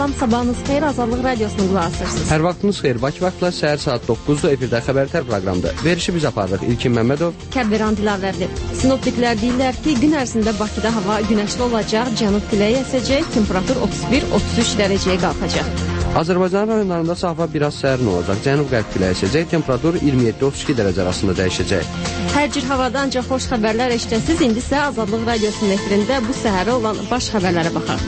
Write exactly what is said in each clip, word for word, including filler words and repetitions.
Salam, sabahınız xeyir, Azadlıq Radiosunu qulaq asırsınız. Hər vaxtınız xeyir, Bakı vaxtla səhər saat doqquzda efirdə xəbərtər proqramda. Verişi biz aparırıq. İlkin Məmmədov, Kəbberan Dilavərli. Sinoptiklər deyirlər ki, gün ərzində Bakıda hava günəşli olacaq, cənub küləyi əsəcək, temperatur otuz bir otuz üç dərəcəyə qalxacaq. Azərbaycan rayonlarında hava biraz sərin olacaq, cənub-qərb küləyi əsəcək, temperatur iyirmi yeddi otuz iki dərəcə arasında dəyişəcək. Hər cür havada ancaq xoş xəbərlər eşidəcəksiniz. İndi isə Azadlıq Radiosunun efirində bu səhərə olan baş xəbərlərə baxaq.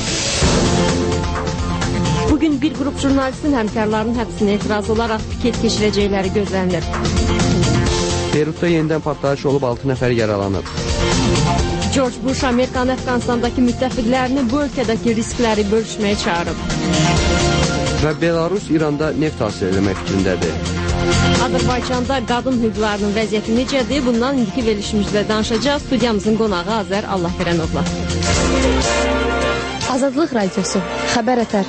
Bugün bir qrup jurnalistin həmkarlarının həbsinə etiraz olaraq piket keçirəcəkləri gözlənilir. Beyrutda yenidən partlayış olub altı nəfər yaralanıb. George Bush Amerikanın Əfqanistandakı müttəfiqlərini bu ölkədəki riskləri bölüşməyə çağırıb. Və Belarus İranda neft hasil eləmək fikrindədir. Azərbaycanda qadın hüquqlarının vəziyyəti necədir? Bundan indiki verilişimizdə danışacağız. Studiyamızın qonağı Azər Allahverənovla. Azadlıq Radiosu, xəbər ətər.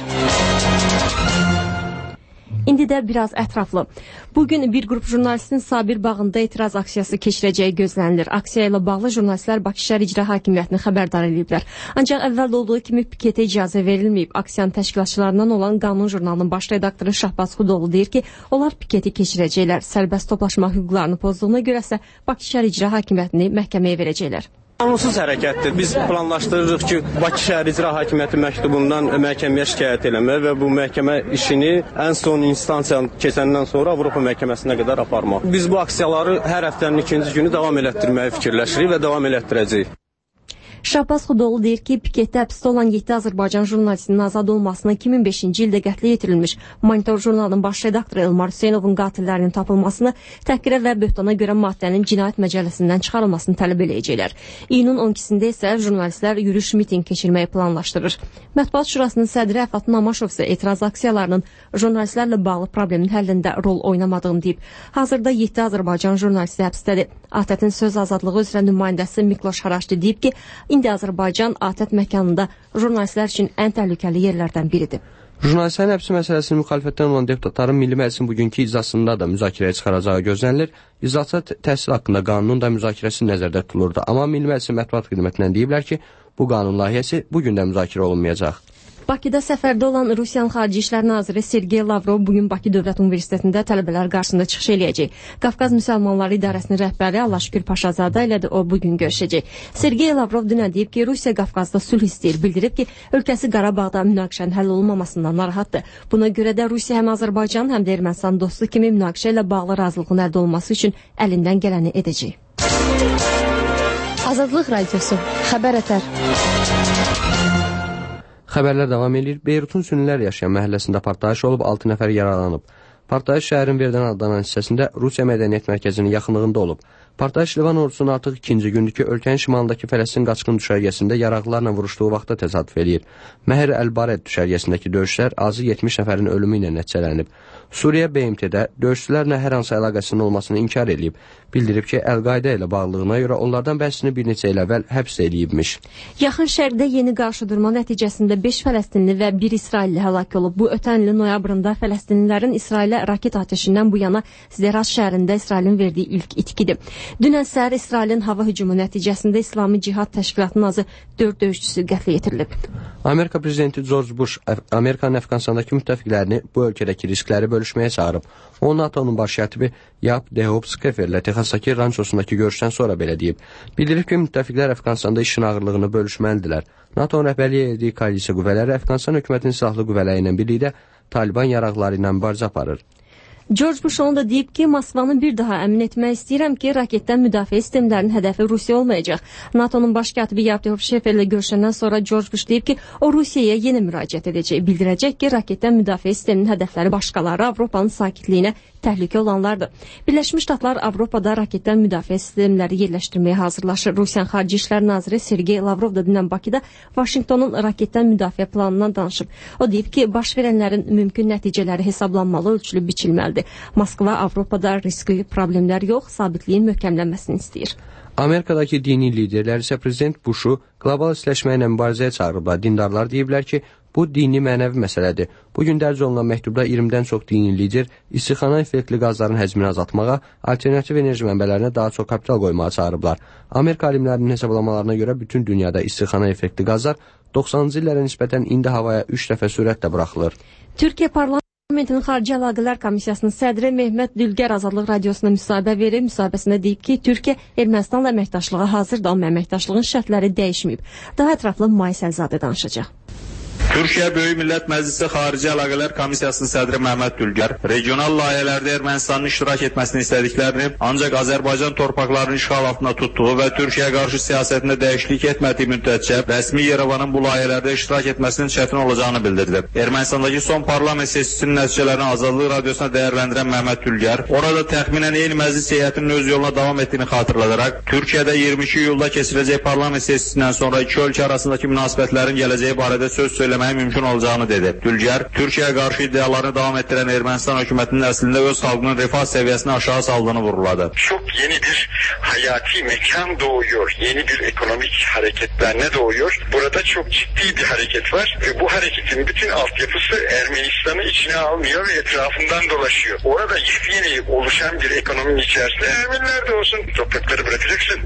İndi də biraz ətraflı. Bugün bir qrup jurnalistin Sabir bağında etiraz aksiyası keçirəcəyi gözlənilir. Aksiya ilə bağlı jurnalistlər Bakı Şəhər İcra Hakimiyyətini xəbərdar ediblər. Ancaq əvvəldə olduğu kimi piketə icazə verilməyib. Aksiyanın təşkilatçılarından olan Qanun jurnalının baş redaktoru Şahbaz Xudoğlu deyir ki, onlar piketi keçirəcəklər. Sərbəst toplaşma hüquqlarını pozduğuna görə isə Bakı Şəhər İcra Hakimiyyətini məhkəməyə verəcəklər. Qanunsuz hərəkətdir. Biz planlaşdırırıq ki, Bakı Şəhər İcra Hakimiyyəti məktubundan məhkəməyə şikayət eləmək və bu məhkəmə işini ən son instansiya keçəndən sonra Avropa məhkəməsinə qədər aparmaq. Biz bu aksiyaları hər həftənin ikinci günü davam elətdirməyi fikirləşirik və davam elətdirəcəyik. Şahbaz Xudoğlu deyir ki, piketdə həbsdə olan yeddi Azərbaycan jurnalistinin azad olmasına iki min beşinci ildə qətlə yetirilmiş Monitor jurnalının baş redaktoru Elmar Hüseynovun qatillərinin tapılmasını, təhqirə və böhtana görə maddənin cinayət məcəlləsindən çıxarılmasını tələb eləyəcəklər. İyunun on ikisində isə jurnalistlər yürüyüş miting keçirməyi planlaşdırır. Mətbuat Şurasının sədri Əfat Namaşov isə etiraz aksiyalarının jurnalistlərlə bağlı problemin həllində rol oynamadığını deyib. Hazırda yeddi Azərbaycan jurnalisti həbsdədir. A T Ə-tin söz azadlığı üzrə nümayəndəsi Mikloş Haraşdi deyib ki, İndi Azərbaycan A T Ə məkanında jurnalistlər üçün ən təhlükəli yerlərdən biridir. Jurnalistlərin həbsi məsələsinin müxalifətdən olan deputatların Milli Məclisin bugünkü iclasında da müzakirəyə çıxaracağı gözlənilir. İclasda təhsil haqqında qanunun da müzakirəsi nəzərdə tutulurdu. Amma Milli Məclisin mətbuat xidmətindən deyiblər ki, bu qanun layihəsi bugün də müzakirə olunmayacaq. Bakıda səfərdə olan Rusiyanın Xarici İşlər Naziri Sergey Lavrov bugün Bakı Dövlət Universitetində tələbələr qarşısında çıxış eləyəcək. Qafqaz Müsəlmanları İdarəsinin rəhbəri Allahşükür Paşazadə ilə də o bugün görüşəcək. Sergey Lavrov dünən deyib ki, Rusiya Qafqazda sülh istəyir. Bildirib ki, ölkəsi Qarabağda münaqişənin həll olunmamasından narahatdır. Buna görə də Rusiya həm Azərbaycan, həm də Ermənistan dostu kimi münaqişə ilə bağlı razılığın əldə olması üçün əlindən gələni edəcək. Azadlıq Radiosu, xəbər ətər. Xəbərlər davam edir. Beyrutun sünnilər yaşayan məhəlləsində partlayış olub, altı nəfər yaralanıb. Partlayış şəhərin Verdən adlanan hissəsində Rusiya Mədəniyyət Mərkəzinin yaxınlığında olub. Partlayış Livan ordusunun artıq ikinci gündür ki, ölkənin şimalındakı Fələstin qaçqın düşərgəsində yaraqlarla vuruşduğu vaxtda təsadüf eləyir. Məhər Əl-Bared düşərgəsindəki döyüşlər azı yetmiş nəfərin ölümü ilə nəticələnib. Suriya B M T-də döyüşçülərlə hər hansı əlaqəsinin olmasını inkar edib. Bildirib ki, Əl-Qayda ilə bağlılığına görə onlardan bəhsini bir neçə il əvvəl həbs eləyibmiş. Yaxın Şərqdə yeni qarşıdurma nəticəsində beş Fələstinli və bir İsrailli həlak olub. Bu ötən ilin noyabrında Fələstinlilərin İsrailə raket atəşindən bu yana Zəraz şəhərində İsrailin verdiyi ilk itkidir. Dünən səhər İsrailin hava hücumu nəticəsində İslami Cihad Təşkilatının azı dörd döyüşçüsü qətlə yetirilib. Amerika prezidenti George Bush Amerikanın Əfqanistandakı müttəfiqlərini bu ölkədəki riskləri bölüşməyə çağırıb. O, NATO'nun baş katibi Yap Dehop-Skeferlə Texasdakı rançosundakı görüşdən sonra belə deyib. Bildirib ki, müttəfiqlər Əfqanistanda işin ağırlığını bölüşməlidirlər. NATO-nun rəhbərliyi etdiyi koalisiya qüvvələri Əfqanistan hökumətinin silahlı qüvvələri ilə birlikdə Taliban yaraqları ilə mübarizə aparır. George Bush onu da deyib ki, Moskvanı bir daha əmin etmək istəyirəm ki, raketdən müdafiə sistemlərinin hədəfi Rusiya olmayacaq. NATO'nun baş katibi Yevgeniy Şeferlə görüşəndən sonra George Bush deyib ki, o Rusiyaya yenə müraciət edəcək. Bildirəcək ki, raketdən müdafiə sisteminin hədəfləri başqaları Avropanın sakitliyinə təhlükə olanlardır. Birləşmiş Ştatlar Avropada raketdən müdafiə sistemləri yerləşdirməyə hazırlaşır. Rusiyanın Xarici İşlər Naziri Sergey Lavrov da dünən Bakıda Vaşinqtonun raketdən müdafiə planından danışıb. O deyib ki, baş verənlərin mümkün nəticələri hesablanmalı, ölçülüb biçilməlidir. Moskva Avropada riskli problemlər yox, sabitliyin möhkəmlənməsini istəyir. Amerikadakı dini liderlər isə prezident Bush'u qlobal istiləşmə ilə mübarizəyə çağırıblar. Dindarlar deyiblər ki, Bu dini mənəvi məsələdir. Bugün dərc olunan məktubda iyirmidən çox dini lider istixana effektli qazların həcmini azaltmağa, alternativ enerji mənbələrinə daha çox kapital qoymağa çağırıblar. Amerika alimlərinin hesablamalarına görə bütün dünyada istixana effektli qazlar doxsanıncı illərə nisbətən indi havaya üç dəfə sürətlə buraxılır. Türkiyə Parlamentinin Xarici Əlaqələr Komissiyasının sədri Mehmet Dülgər Azadlıq Radiosuna müsahibə verib. Müsahibəsində deyib ki, Türkiyə Ermənistanla əməkdaşlığa hazırdır, amma əməkdaşlığın şərtləri dəyişməyib. Daha ətraflı Mayis Əlzadə danışacaq. Türkiyə Böyük Millət Məclisi Xarici Əlaqələr Komissiyasının sədri Məhəmməd Dülgər regional layihələrdə Ermənistanın iştirak etməsini istədiklərini, ancaq Azərbaycan torpaqlarının işğal altında tutduğu və Türkiyəyə qarşı siyasətində dəyişiklik etmədiyi müddətcə rəsmi Yerevanın bu layihələrdə iştirak etməsinin çətin olacağını bildirdi. Ermənistandakı son parlament sessiyasının nəticələrini Azadlıq Radiosuna dəyərləndirən Məhəmməd Dülgər, orada təxminən eyni məclis heyətinin öz yoluna davam etdiyini xatırladaraq, Türkiyədə iyirmi iki iyulda keçiriləcək parlament sessiyasından sonra iki ölkə arasındakı münasibətlərin gələcəyi barədə söz söyləməyə mümkün olacağını dedi. Dülgər, Türkiyəyə qarşı iddialarını davam etdirən Ermənistan hökumətinin əslində öz xalqının refah seviyesini aşağı saldığını vurguladı. Çok yeni bir hayati mekan doğuyor, yeni bir ekonomik hareketlenme doğuyor. Burada çok ciddi bir hareket var ve bu hareketin bütün altyapısı Ermenistan'ı içine almıyor ve etrafından dolaşıyor. Orada yeni oluşan bir ekonominin içerisinde Ermeniler de olsun, toprakları bırakacaksın.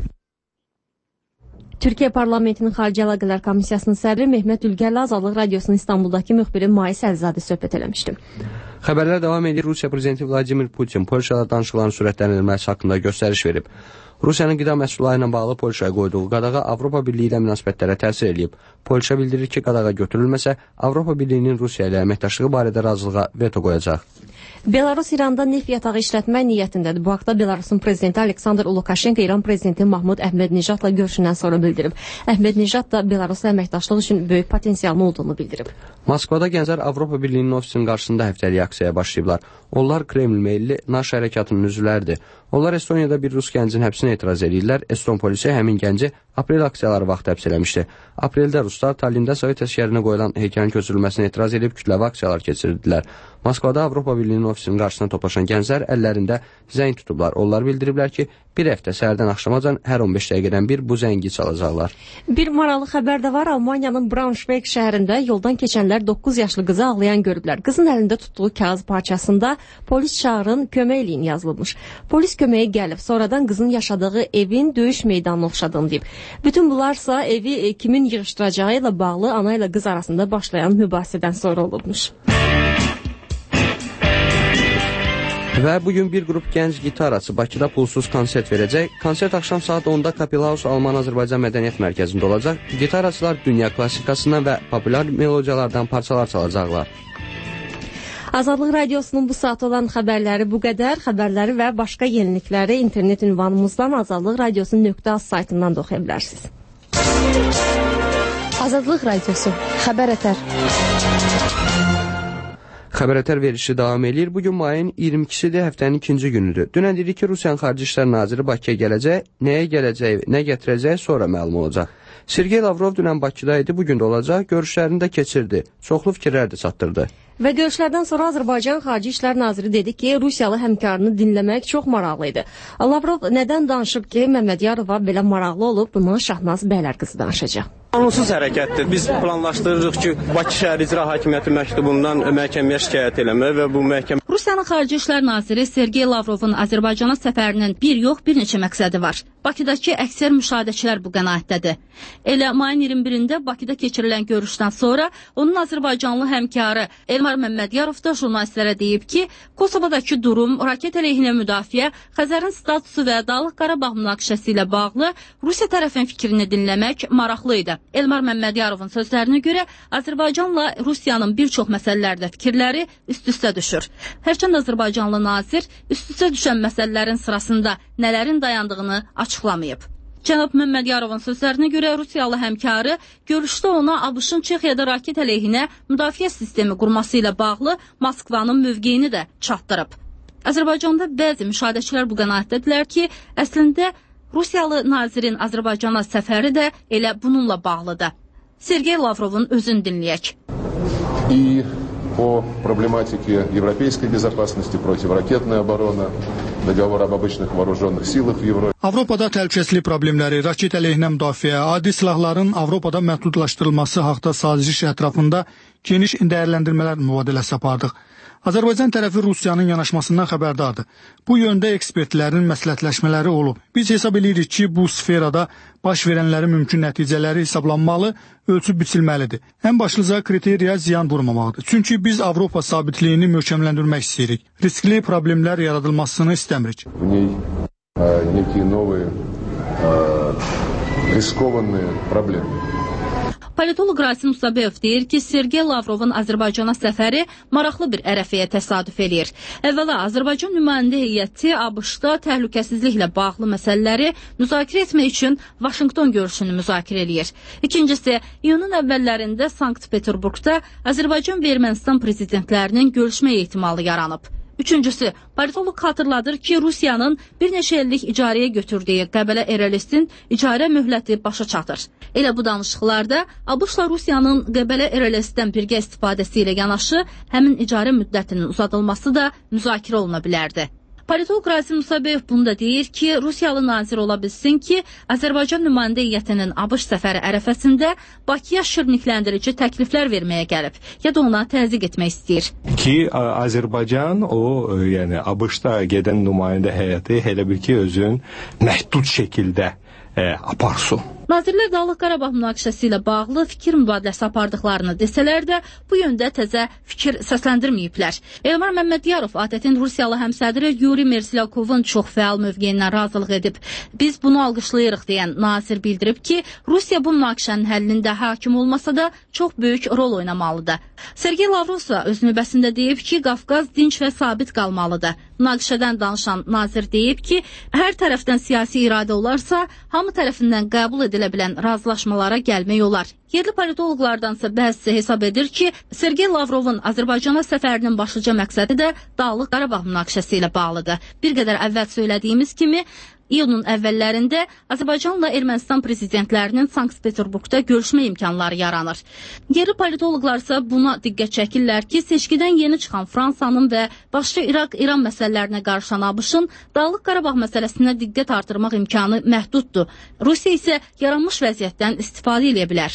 Türkiyə Parlamentinin Xarici Əlaqələr Komissiyasının sədri Mehmet Dülgərlə Azadlıq Radiosunun İstanbuldakı müxbiri Mayis Əlzadə söhbət eləmişdi. Xəbərlər davam edir. Rusiya prezidenti Vladimir Putin Polşada danışıqların sürətləndirilməsi haqqında göstəriş verib. Rusiyanın qida məhsulları ilə bağlı Polşaya qoyduğu qadağa Avropa Birliyi ilə münasibətlərə təsir edib. Polşa bildirir ki, qadağa götürülməsə, Avropa Birliyinin Rusiya ilə əməkdaşlığı barədə razılığa veto qoyacaq. Belarus İranda neft yatağı işlətmək niyyətindədir. Bu haqda Belarusun prezidenti Aleksandr Lukashenko İran prezidenti Mahmud Əhmədnijadla görüşündən sonra bildirib. Əhmədnijad da Belarusla əməkdaşlıq üçün böyük potensialın olduğunu bildirib. Moskvada gənclər Avropa Birliyinin ofisinin qarşısında həftəlik aksiyaya başlayıblar. Onlar Kreml meyilli Naş hərəkatının üzvləridir. Onlar Estoniyada bir rus gəncin həbsinə etiraz edirlər. Eston polisi həmin gənci aprel aksiyaları vaxtı həbs eləmişdi. Apreldə ruslar Tallində Sovet əsgərinə qoyulan heykəlin köçürülməsinə etiraz edib kütləvi aksiyalar keçirdilər. Moskvada Avropa Birliyinin ofisinin qarşısına toplaşan gənclər əllərində zəng tutublar. Onlar bildiriblər ki, bir həftə səhərdən axşamacan hər on beş dəqiqədən bir bu zəngi çalacaqlar. Bir maraqlı xəbər də var. Almaniyanın Braunschweig şəhərində yoldan keçənlər doqquz yaşlı qızı ağlayan görüblər. Qızın əlində tutduğu kağız parçasında polis çağırın, kömək eləyin yazılmış. Polis köməyə gəlib, sonradan qızın yaşadığı evin döyüş meydanına oxşadığını deyib. Bütün bunlarsa evi kimin yığışdıracağı ilə bağlı ana ilə qız arasında başlayan mübahisədən sonra olubmuş. Və bugün bir qrup gənc gitarası Bakıda pulsuz konsert verəcək. Konsert axşam saat onda Kapelhaus Alman-Azərbaycan Mədəniyyət Mərkəzində olacaq. Gitaracılar dünya klassikasından və populyar melodiyalardan parçalar çalacaqlar. Azadlıq Radiosunun bu saat olan xəbərləri bu qədər. Xəbərləri və başqa yenilikləri internet ünvanımızdan azadlıq radiosu nöqtə az saytından da oxuya bilərsiniz. Azadlıq Radiosu, xəbər ətər. Xəbərətər verişi davam edir. Bugün mayın iyirmi ikisidir, həftənin ikinci günüdür. Dünən dedik ki, Rusiyanın Xarici İşlər Naziri Bakıya gələcək, nəyə gələcək, nə gətirəcək sonra məlum olacaq. Sergey Lavrov dünən Bakıda idi, bugün də olacaq, görüşlərini də keçirdi, çoxlu fikirlər də çatdırdı. Və görüşlərdən sonra Azərbaycan Xarici İşlər Naziri dedi ki, Rusiyalı həmkarını dinləmək çox maraqlı idi. Lavrov nədən danışıb ki, Məmmədiyarova belə maraqlı olub, bunu Şahnaz Bəylərqızı danışacaq. Qanunsuz hərəkətdir. Biz planlaşdırırıq ki, Bakı şəhər icra hakimiyyəti məktubundan məhkəməyə şikayət eləmə və bu məhkəmə... Rusiyanın Xarici İşlər Naziri Sergey Lavrovun Azərbaycana səfərinin bir yox, bir neçə məqsədi var. Bakıdakı əksər müşahidəçilər bu qənaətdədir. Elə mayın iyirmi birində Bakıda keçirilən görüşdən sonra onun Azərbaycanlı həmkarı Elmar Məmmədiyarov da jurnalistlərə deyib ki, Kosovadakı durum, raket əleyhinə müdafiə, Xəzərin statusu və Dağlıq Qarabağ münaqişəsi ilə bağlı Rusiya tərəfin fikrini dinləmək maraqlı idi. Elmar Məmmədiyarovun sözlərinə görə Azərbaycanla Rusiyanın bir çox məsələlərdə fikirləri üst-üstə düşür. Hərçənd Azərbaycanlı nazir üst-üstə düşən məsələlərin sırasında nələrin dayandığını açıqlamayıb. Cənab Məmmədiyarovun sözlərinə görə Rusiyalı həmkarı görüşdə ona ABŞ-ın Çexiyada raket əleyhinə müdafiə sistemi qurması ilə bağlı Moskvanın mövqeyini də çatdırıb. Azərbaycanda bəzi müşahidəçilər bu qənaətdədirlər ki, əslində Rusiyalı nazirin Azərbaycana səfəri də elə bununla bağlıdır. Sergey Lavrovun özünü dinləyək. И по проблематике европейской безопасности, противоракетная оборона, договор об обычных вооруженных силах в Европе. Avropada təhlükəsizlik problemləri, raket əleyhinə müdafiə, adi silahların Avropada məhdudlaşdırılması haqda saziş ətrafında geniş dəyərləndirmələr mübadiləsi apardıq. Azərbaycan tərəfi Rusiyanın yanaşmasından xəbərdardır. Bu yöndə ekspertlərin məsləhətləşmələri olub. Biz hesab edirik ki, bu sferada baş verənlərin mümkün nəticələri hesablanmalı, ölçüb biçilməlidir. Ən başlıca kriteriya ziyan vurmamaqdır. Çünki biz Avropa sabitliyini möhkəmləndirmək istəyirik. Riskli problemlər yaradılmasını istəmirik. В ней э, некие новые э, рискованные проблемы. Politolog Rasim Musabeyev deyir ki, Sergey Lavrovun Azərbaycana səfəri maraqlı bir ərəfəyə təsadüf eləyir. Əvvəla, Azərbaycan nümayəndə heyəti ABŞ-da təhlükəsizliklə bağlı məsələləri müzakirə etmək üçün Vaşinqton görüşünü müzakirə eləyir. İkincisi, iyunun əvvəllərində Sankt-Peterburqda Azərbaycan və Ermənistan prezidentlərinin görüşmə ehtimalı yaranıb. Üçüncüsü, politolog xatırladır ki, Rusiyanın bir neçə illik icarəyə götürdüyü Qəbələ Erəlestin icarə möhləti başa çatır. Elə bu danışıqlarda ABŞ-la Rusiyanın Qəbələ Erəlesdən birgə istifadəsi ilə yanaşı, həmin icarə müddətinin uzadılması da müzakirə oluna bilərdi. Politolog Rasim Musabeyev bunu da deyir ki, Rusiyalı nazir ola bilsin ki, Azərbaycan nümayəndə heyətinin ABŞ səfəri ərəfəsində Bakıya şirnikləndirici təkliflər verməyə gəlib, ya da ona təzyiq etmək istəyir. Ki, Azərbaycan o, yəni ABŞ-da gedən nümayəndə heyəti elə bir ki, özün məhdud şəkildə e, aparsın. Nazirlər Dağlıq Qarabağ münaqişəsi ilə bağlı fikir mübadiləsi apardıqlarını desələr də, bu yöndə təzə fikir səsləndirməyiblər. Elmar Məmmədiyarov A T T-in Rusiyalı həmsədri Yuri Mersilyakovun çox fəal mövqeyindən razılıq edib. Biz bunu alqışlayırıq deyən nazir bildirib ki, Rusiya bu münaqişənin həllində hakim olmasa da çox böyük rol oynamalıdır. Sergey Lavrov isə öz növbəsində deyib ki, Qafqaz dinc və sabit qalmalıdır. Münaqişədən danışan nazir deyib ki, hər tərəfdən siyasi iradə olarsa, hamı tərəfindən qəbul edilir edilə bilən razılaşmalara gəlmək olar. Yerli politologlardansa bəzisi hesab edir ki, Sergey Lavrovun Azərbaycana səfərinin başlıca məqsədi də Dağlıq Qarabağ münaqişəsi ilə bağlıdır. Bir qədər əvvəl söylədiyimiz kimi, iyunun əvvəllərində Azərbaycanla Ermənistan prezidentlərinin Sankt-Peterburqda görüşmə imkanları yaranır. Yerli politologlar isə buna diqqət çəkirlər ki, seçkidən yeni çıxan Fransanın və başqa İraq-İran məsələlərinə qarışan ABŞ-ın Dağlıq Qarabağ məsələsinə diqqət artırmaq imkanı məhduddur. Rusiya isə yaranmış vəziyyətdən istifadə edə bilər.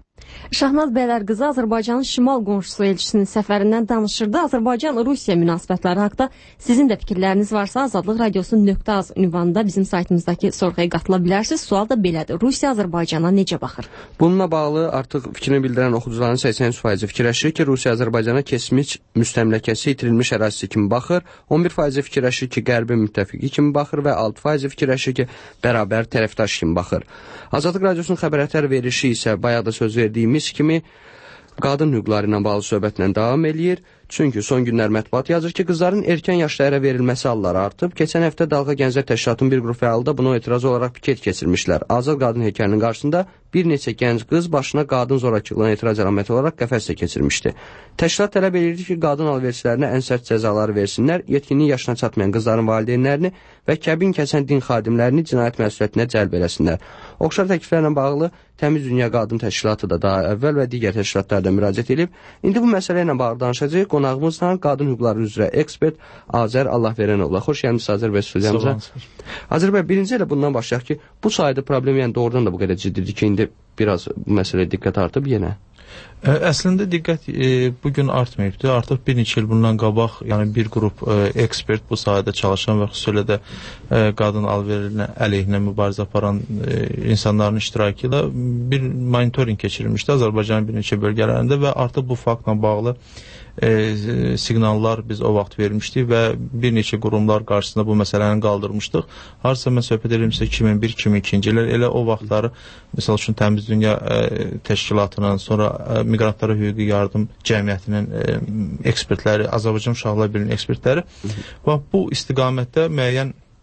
Şahnaz Bəylərqızı Azərbaycanın şimal qonşusu elçisinin səfərindən danışırdı. Azərbaycan-Rusiya münasibətləri haqda sizin də fikirləriniz varsa Azadlıq Radiosu nöqtə az ünvanında bizim saytımızdakı sorğuya qatıla bilərsiniz. Sual da belədir. Rusiya Azərbaycana necə baxır? Bununla bağlı artıq fikrini bildirən oxucuların səksən üç faizi fikirləşir ki, Rusiya Azərbaycana keçmiş müstəmləkəsi, itirilmiş ərazisi kimi baxır. on bir faizi fikirləşir ki, Qərbin müttəfiqi kimi baxır və altı faizi fikirləşir ki, bərabər tərəfdaş kimi baxır. Azadlıq Radiosunun xəbərətər verişi isə bayaq da söz verdiyimiz kimi qadın hüquqları ilə bağlı söhbətlə davam eləyir. Çünki son günlər mətbuat yazır ki, qızların erkən yaşda ərə verilməsi halları artıb. Keçən həftə Dalğa Gənclər Təşkilatının bir qrup fəalı da buna etiraz olaraq piket keçirmişlər. Azad qadın heykəlinin qarşısında bir neçə gənc qız başına qadın zorakılığına etiraz əlaməti olaraq qəfəslə keçirmişdi. Təşkilat tələb edirdi ki, qadın alverçilərinə ən sərt cəzaları versinlər, yetkinlik yaşına çatmayan qızların valideynlərini və kəbin kəsən din xadimlərini cinayət məsuliyyətinə cəlb eləsinlər. Oxşar təkliflərlə bağlı Təmiz Dünya Qadın Təşkilatı da daha əvvəl və digər təşkilatlar da müraciət edib. İndi bu məsələ ilə bağlı danışacağıq. Qonağımızla qadın hüquqları üzrə ekspert Azər Allahverənovla. Xoş gəlmisiniz Azər bəy studiyamıza. Azər bəy, birinci elə bundan başlayaq ki, bu sayda problem yəni doğrudan da bu qədər ciddidir ki, indi biraz məsələyə diqqət artıb yenə. Əslində diqqət e, bugün artmayıbdır. Artıq bir neçə il bundan qabaq, yəni bir qrup e, ekspert bu sahədə çalışan və xüsusilə də e, qadın alverinin əleyhinə mübarizə aparan e, insanların iştirakı ilə bir monitoring keçirilmişdi Azərbaycanın bir neçə bölgələrində və artıq bu faktla bağlı E, siqnallar biz o vaxt vermişdik və bir neçə qurumlar qarşısında bu məsələni qaldırmışdıq. Harca mən söhbət edirəmsə iki min bir iki min ikinci illər elə o vaxtları məsəl üçün Təmiz Dünya e, Təşkilatının, sonra e, Miqrantlara Hüquqi Yardım Cəmiyyətinin e, ekspertləri, Azərbaycan Uşaqlar Birliyinin ekspertləri və bu istiqamətdə müəyyən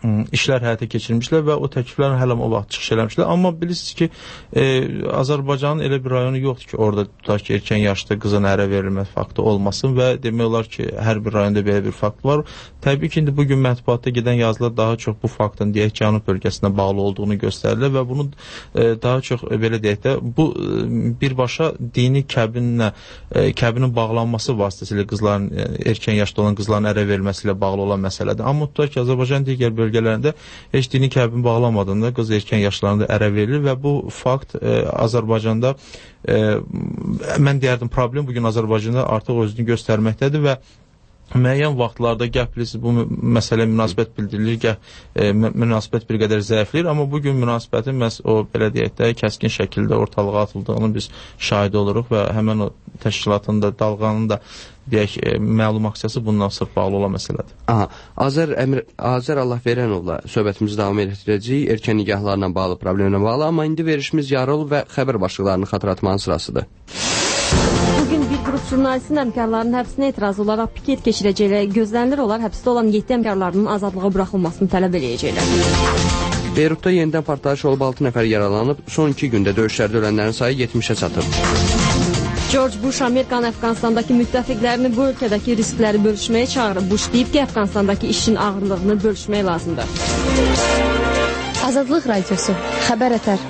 işlər həyata keçirmişlər və o təkliflərin hələ o vaxt çıxış eləmişlər. Amma bilirsiniz ki, e, Azərbaycanın elə bir rayonu yoxdur ki, orada tutaq ki, erkən yaşda qızın ərə verilmə faktı olmasın və demək olar ki, hər bir rayonda belə bir fakt var. Təbii ki, indi bugün mətbuatda gedən yazılar daha çox bu faktın deyək Cənub bölgəsinə bağlı olduğunu göstərirlər və bunu e, daha çox e, belə deyək də bu e, birbaşa dini kəbinlə e, kəbinin bağlanması vasitəsilə qızların e, erkən yaşda olan qızların ərə verilməsi ilə bağlı olan məsələdir. Amma tutaq ki, Azərbaycan digər bölgələrində heç dini kəbin bağlamadığında qız erkən yaşlarında ərə verilir və bu fakt e, Azərbaycanda e, mən deyərdim problem bugün Azərbaycanda artıq özünü göstərməkdədir və müəyyən vaxtlarda gəh bilirsiniz bu məsələ münasibət bildirilir, gəh e, münasibət bir qədər zəifləyir, amma bugün münasibətin məhz o belə deyək də kəskin şəkildə ortalığa atıldığını biz şahid oluruq və həmin o təşkilatın da dalğanın da deyək e, məlum aksiyası bundan sırf bağlı olan məsələdir. Aha, Azər Əmir Azər Allahverənovla söhbətimizi davam etdirəcəyik. Erkən nikahlarla bağlı problemlə bağlı, amma indi verişimiz yarı olub və xəbər başlıqlarını xatırlatmanın sırasıdır. Bugün bir qrup jurnalistin əmkarlarının həbsinə etiraz olaraq piket keçirəcəklər. Gözlənilir onlar həbsdə olan yeddi əmkarlarının azadlığa buraxılmasını tələb edəcəklər. Beyrutda yenidən partlayış olub altı nəfər yaralanıb, son iki gündə döyüşlərdə ölənlərin sayı yetmişə çatıb. George Bush Amerikanın Əfqanistandakı müttəfiqlərini bu ölkədəki riskləri bölüşməyə çağırıb. Bush deyib ki, Əfqanistandakı işin ağırlığını bölüşmək lazımdır. Azadlıq Radiosu, Xəbər Ətər.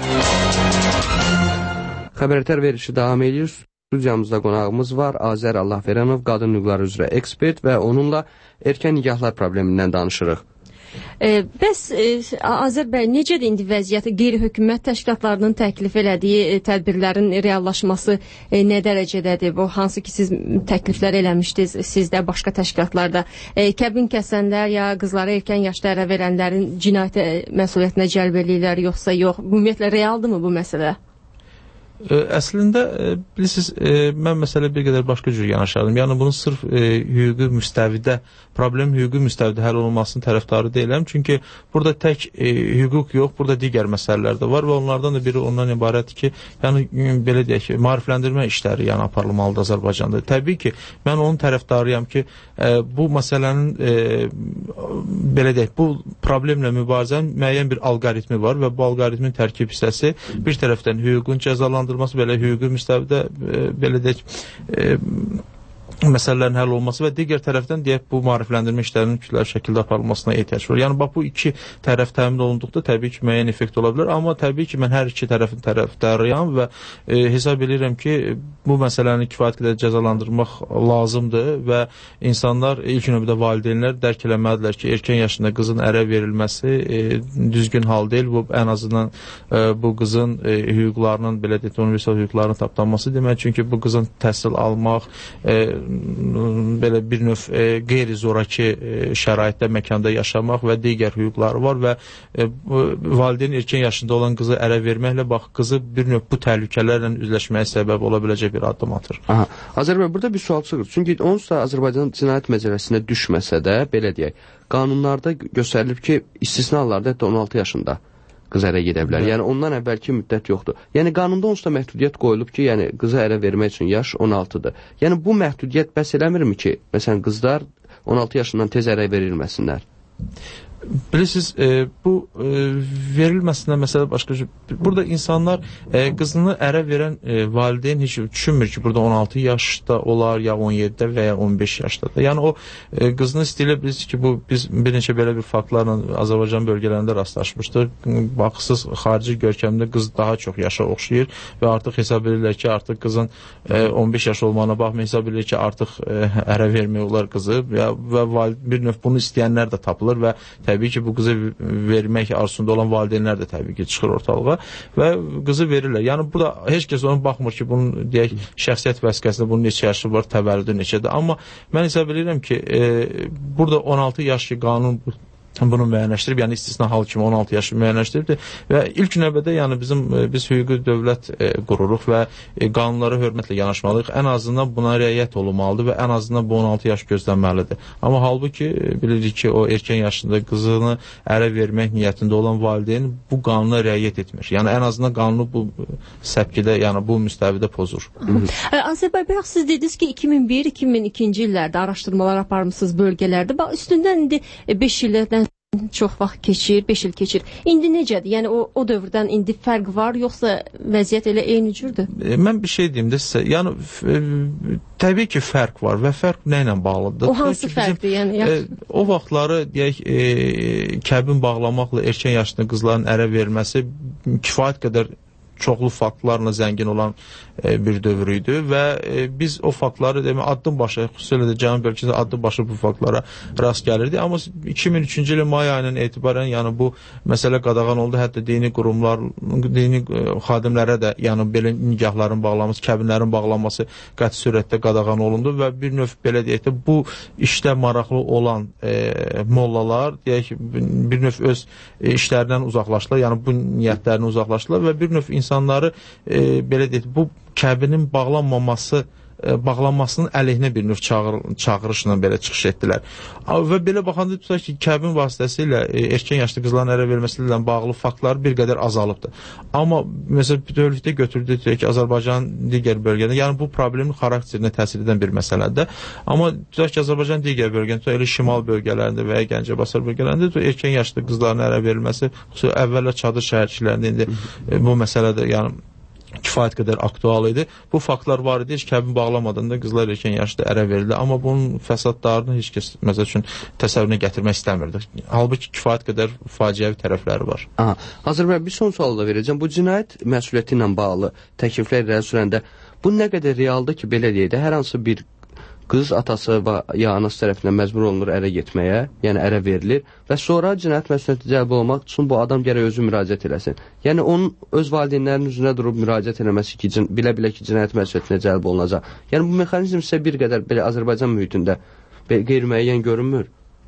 Xəbər Ətər verişi davam edir. Studiyamızda qonağımız var, Azər Allahverənov, qadın hüquqları üzrə ekspert və onunla erkən nikahlar problemindən danışırıq. E, bəs e, Azər bəy, necədir indi vəziyyəti? Qeyri-hökumət təşkilatlarının təklif elədiyi e, tədbirlərin reallaşması e, nə dərəcədədir? Bu hansı ki siz təkliflər eləmişdiniz, siz də başqa təşkilatlarda e, kəbin kəsənlər ya qızlara erkən yaşda ərə verənlərin cinayət məsuliyyətinə cəlb eləyirlər yoxsa yox? Ümumiyyətlə realdırmı bu məsələ? Əslində, bilirsiniz, mən məsələ bir qədər başqa cür yanaşardım. Yəni, bunun sırf e, hüquqi müstəvidə, problem hüquqi müstəvidə həll olunmasının tərəfdarı deyiləm. Çünki burada tək e, hüquq yox, burada digər məsələlər də var və onlardan da biri ondan ibarətdir ki, yəni, belə deyək ki, maarifləndirmə işləri yəni, aparılmalıdır Azərbaycanda. Təbii ki, mən onun tərəfdarıyam ki, e, bu məsələnin, e, belə deyək, bu problemlə mübarizənin müəyyən bir alqoritmi var və bu alqoritmin tərkib hissəsi bir tərəfdən hüququn cəzalandırılması belə hüquqi müstəvidə e, belə deyək e, məsələlərin həll olması və digər tərəfdən deyək bu maarifləndirmə işlərinin kütləvi şəkildə aparılmasına ehtiyac var. Yəni bax bu iki tərəf təmin olunduqda təbii ki, müəyyən effekt ola bilər, amma təbii ki, mən hər iki tərəfin tərəfdarıyam və e, hesab edirəm ki, bu məsələni kifayət qədər cəzalandırmaq lazımdır və insanlar, ilk növbədə valideynlər dərk eləməlidirlər ki, erkən yaşında qızın ərə verilməsi e, düzgün hal deyil. Bu ən azından e, bu qızın e, hüquqlarının, belə deyək, universal hüquqlarının tapdanması demək, çünki bu qızın təhsil almaq, e, belə bir növ e, qeyri-zoraki e, şəraitdə, məkanda yaşamaq və digər hüquqları var və e, valideyn erkən yaşında olan qızı ərə verməklə bax, qızı bir növ bu təhlükələrlə üzləşməyə səbəb ola biləcək bir addım atır. Aha. Azərbaycan, burada bir sual çıxır. Çünki onsuz da Azərbaycan cinayət məcəlləsinə düşməsə də, belə deyək, qanunlarda göstərilib ki, istisna hallarda hətta on altı yaşında qız ərə gedə bilər. Yəni ondan əvvəlki müddət yoxdur. Yəni qanunda onsuz da məhdudiyyət qoyulub ki, yəni qızı ərə vermək üçün yaş on altıdır. Yəni bu məhdudiyyət bəs eləmirmi ki, məsələn qızlar on altı yaşından tez ərə verilməsinlər? Bilirsiniz, e, bu e, verilməsində məsələ başqa. Burada insanlar e, qızını ərə verən e, valideyn heç düşünmür ki, burada on altı yaşda olar, ya on yeddidə və ya on beş yaşda da. Yəni o e, qızını istəyirlər, bilirsiniz ki, bu biz bir neçə belə bir faktlarla Azərbaycan bölgələrində rastlaşmışdıq. Baxsız xarici görkəmdə qız daha çox yaşa oxşayır və artıq hesab edirlər ki, artıq qızın e, on beş yaş olmağına baxma, hesab edirlər ki, artıq e, ərə vermək olar qızı və, və bir növ bunu istəyənlər də tapılır və təbii ki, bu qızı vermək arzusunda olan valideynlər də təbii ki, çıxır ortalığa və qızı verirlər. Yəni, burada heç kəs ona baxmır ki, bunun, deyək, şəxsiyyət vəsiqəsində bunun neçə yaşı var, təvəllüdü neçədir. Amma mən hesab edirəm ki, e, burada on altı yaş ki, qanun bunu müəyyənləşdirib, yəni istisna hal kimi on altı yaşı müəyyənləşdiribdir və ilk növbədə yəni bizim biz hüquqi dövlət e, qururuq və e, qanunlara hörmətlə yanaşmalıyıq. Ən azından buna riayət olunmalıdır və ən azından bu on altı yaş gözlənməlidir. Amma halbuki bilirik ki, o erkən yaşında qızını ərə vermək niyyətində olan valideyn bu qanuna riayət etmir. Yəni ən azından qanunu bu səpkidə, yəni bu müstəvidə pozur. Azərbaycan, bayaq siz dediniz ki, iki min bir iki min ikinci illərdə araşdırmalar aparmısınız bölgələrdə. Bax, üstündən indi beş illərdən Çox vaxt keçir, beş il keçir. İndi necədir? Yəni o, o dövrdən indi fərq var, yoxsa vəziyyət elə eyni cürdür? E, mən bir şey deyim də sizə. Yəni e, təbii ki, fərq var və fərq nə ilə bağlıdır? O hansı ki, fərqdir? Bizim, yəni, e, o vaxtları deyək, e, kəbin bağlamaqla erkən yaşlı qızların ərə verilməsi kifayət qədər çoxlu faktlarla zəngin olan e, bir dövr idi və e, biz o faktları demək addım başı, xüsusilə də cənub bölgəsində addım başı bu faktlara rast gəlirdi. Amma iki min üçüncü ilin may ayının etibarən yəni bu məsələ qadağan oldu. Hətta dini qurumlar, dini e, xadimlərə də yəni belə nigahların bağlanması, kəbinlərin bağlanması qəti surətdə qadağan olundu və bir növ belə deyək də bu işdə maraqlı olan e, mollalar deyək bir növ öz e, işlərindən uzaqlaşdılar. Yəni bu niyyətlərini uzaqlaşdılar və bir növ insan insanları e, belə deyək, bu kəbinin bağlanmaması e, bağlanmasının əleyhinə bir növ çağır, çağırışla belə çıxış etdilər. Və belə baxanda tutaq ki, kəbin vasitəsilə e, erkən yaşlı qızların ərə verilməsi ilə bağlı faktlar bir qədər azalıbdır. Amma məsələn bütövlükdə götürdük ki, Azərbaycanın digər bölgələrində, yəni bu problemin xarakterinə təsir edən bir məsələdir. Amma tutaq ki, Azərbaycanın digər bölgələrində, elə şimal bölgələrində və ya Gəncəbasar bölgələrində erkən yaşlı qızların ərə verilməsi, xüsusilə əvvəllə çadır şəhərçilərində indi e, bu məsələdə yəni kifayət qədər aktual idi. Bu faktlar var idi, heç kəbin bağlamadan da qızlar erkən yaşda ərə verildi. Amma bunun fəsadlarını heç kəs məsəl üçün təsəvvürünə gətirmək istəmirdi. Halbuki kifayət qədər faciəvi tərəfləri var. Aha. Azərbaycan bir son sual da verəcəm. Bu cinayət məsuliyyəti ilə bağlı təkliflər irəli sürəndə bu nə qədər realdır ki, belə deyək də hər hansı bir qız atası və ya anası tərəfindən məcbur olunur ərə getməyə, yəni ərə verilir və sonra cinayət məsuliyyəti cəlb olmaq üçün bu adam gərək özü müraciət eləsin. Yəni onun öz valideynlərinin üzünə durub müraciət eləməsi ki, bilə-bilə ki, cinayət məsuliyyətinə cəlb olunacaq. Yəni bu mexanizm isə bir qədər belə Azərbaycan mühitində qeyri-müəyyən görünmür.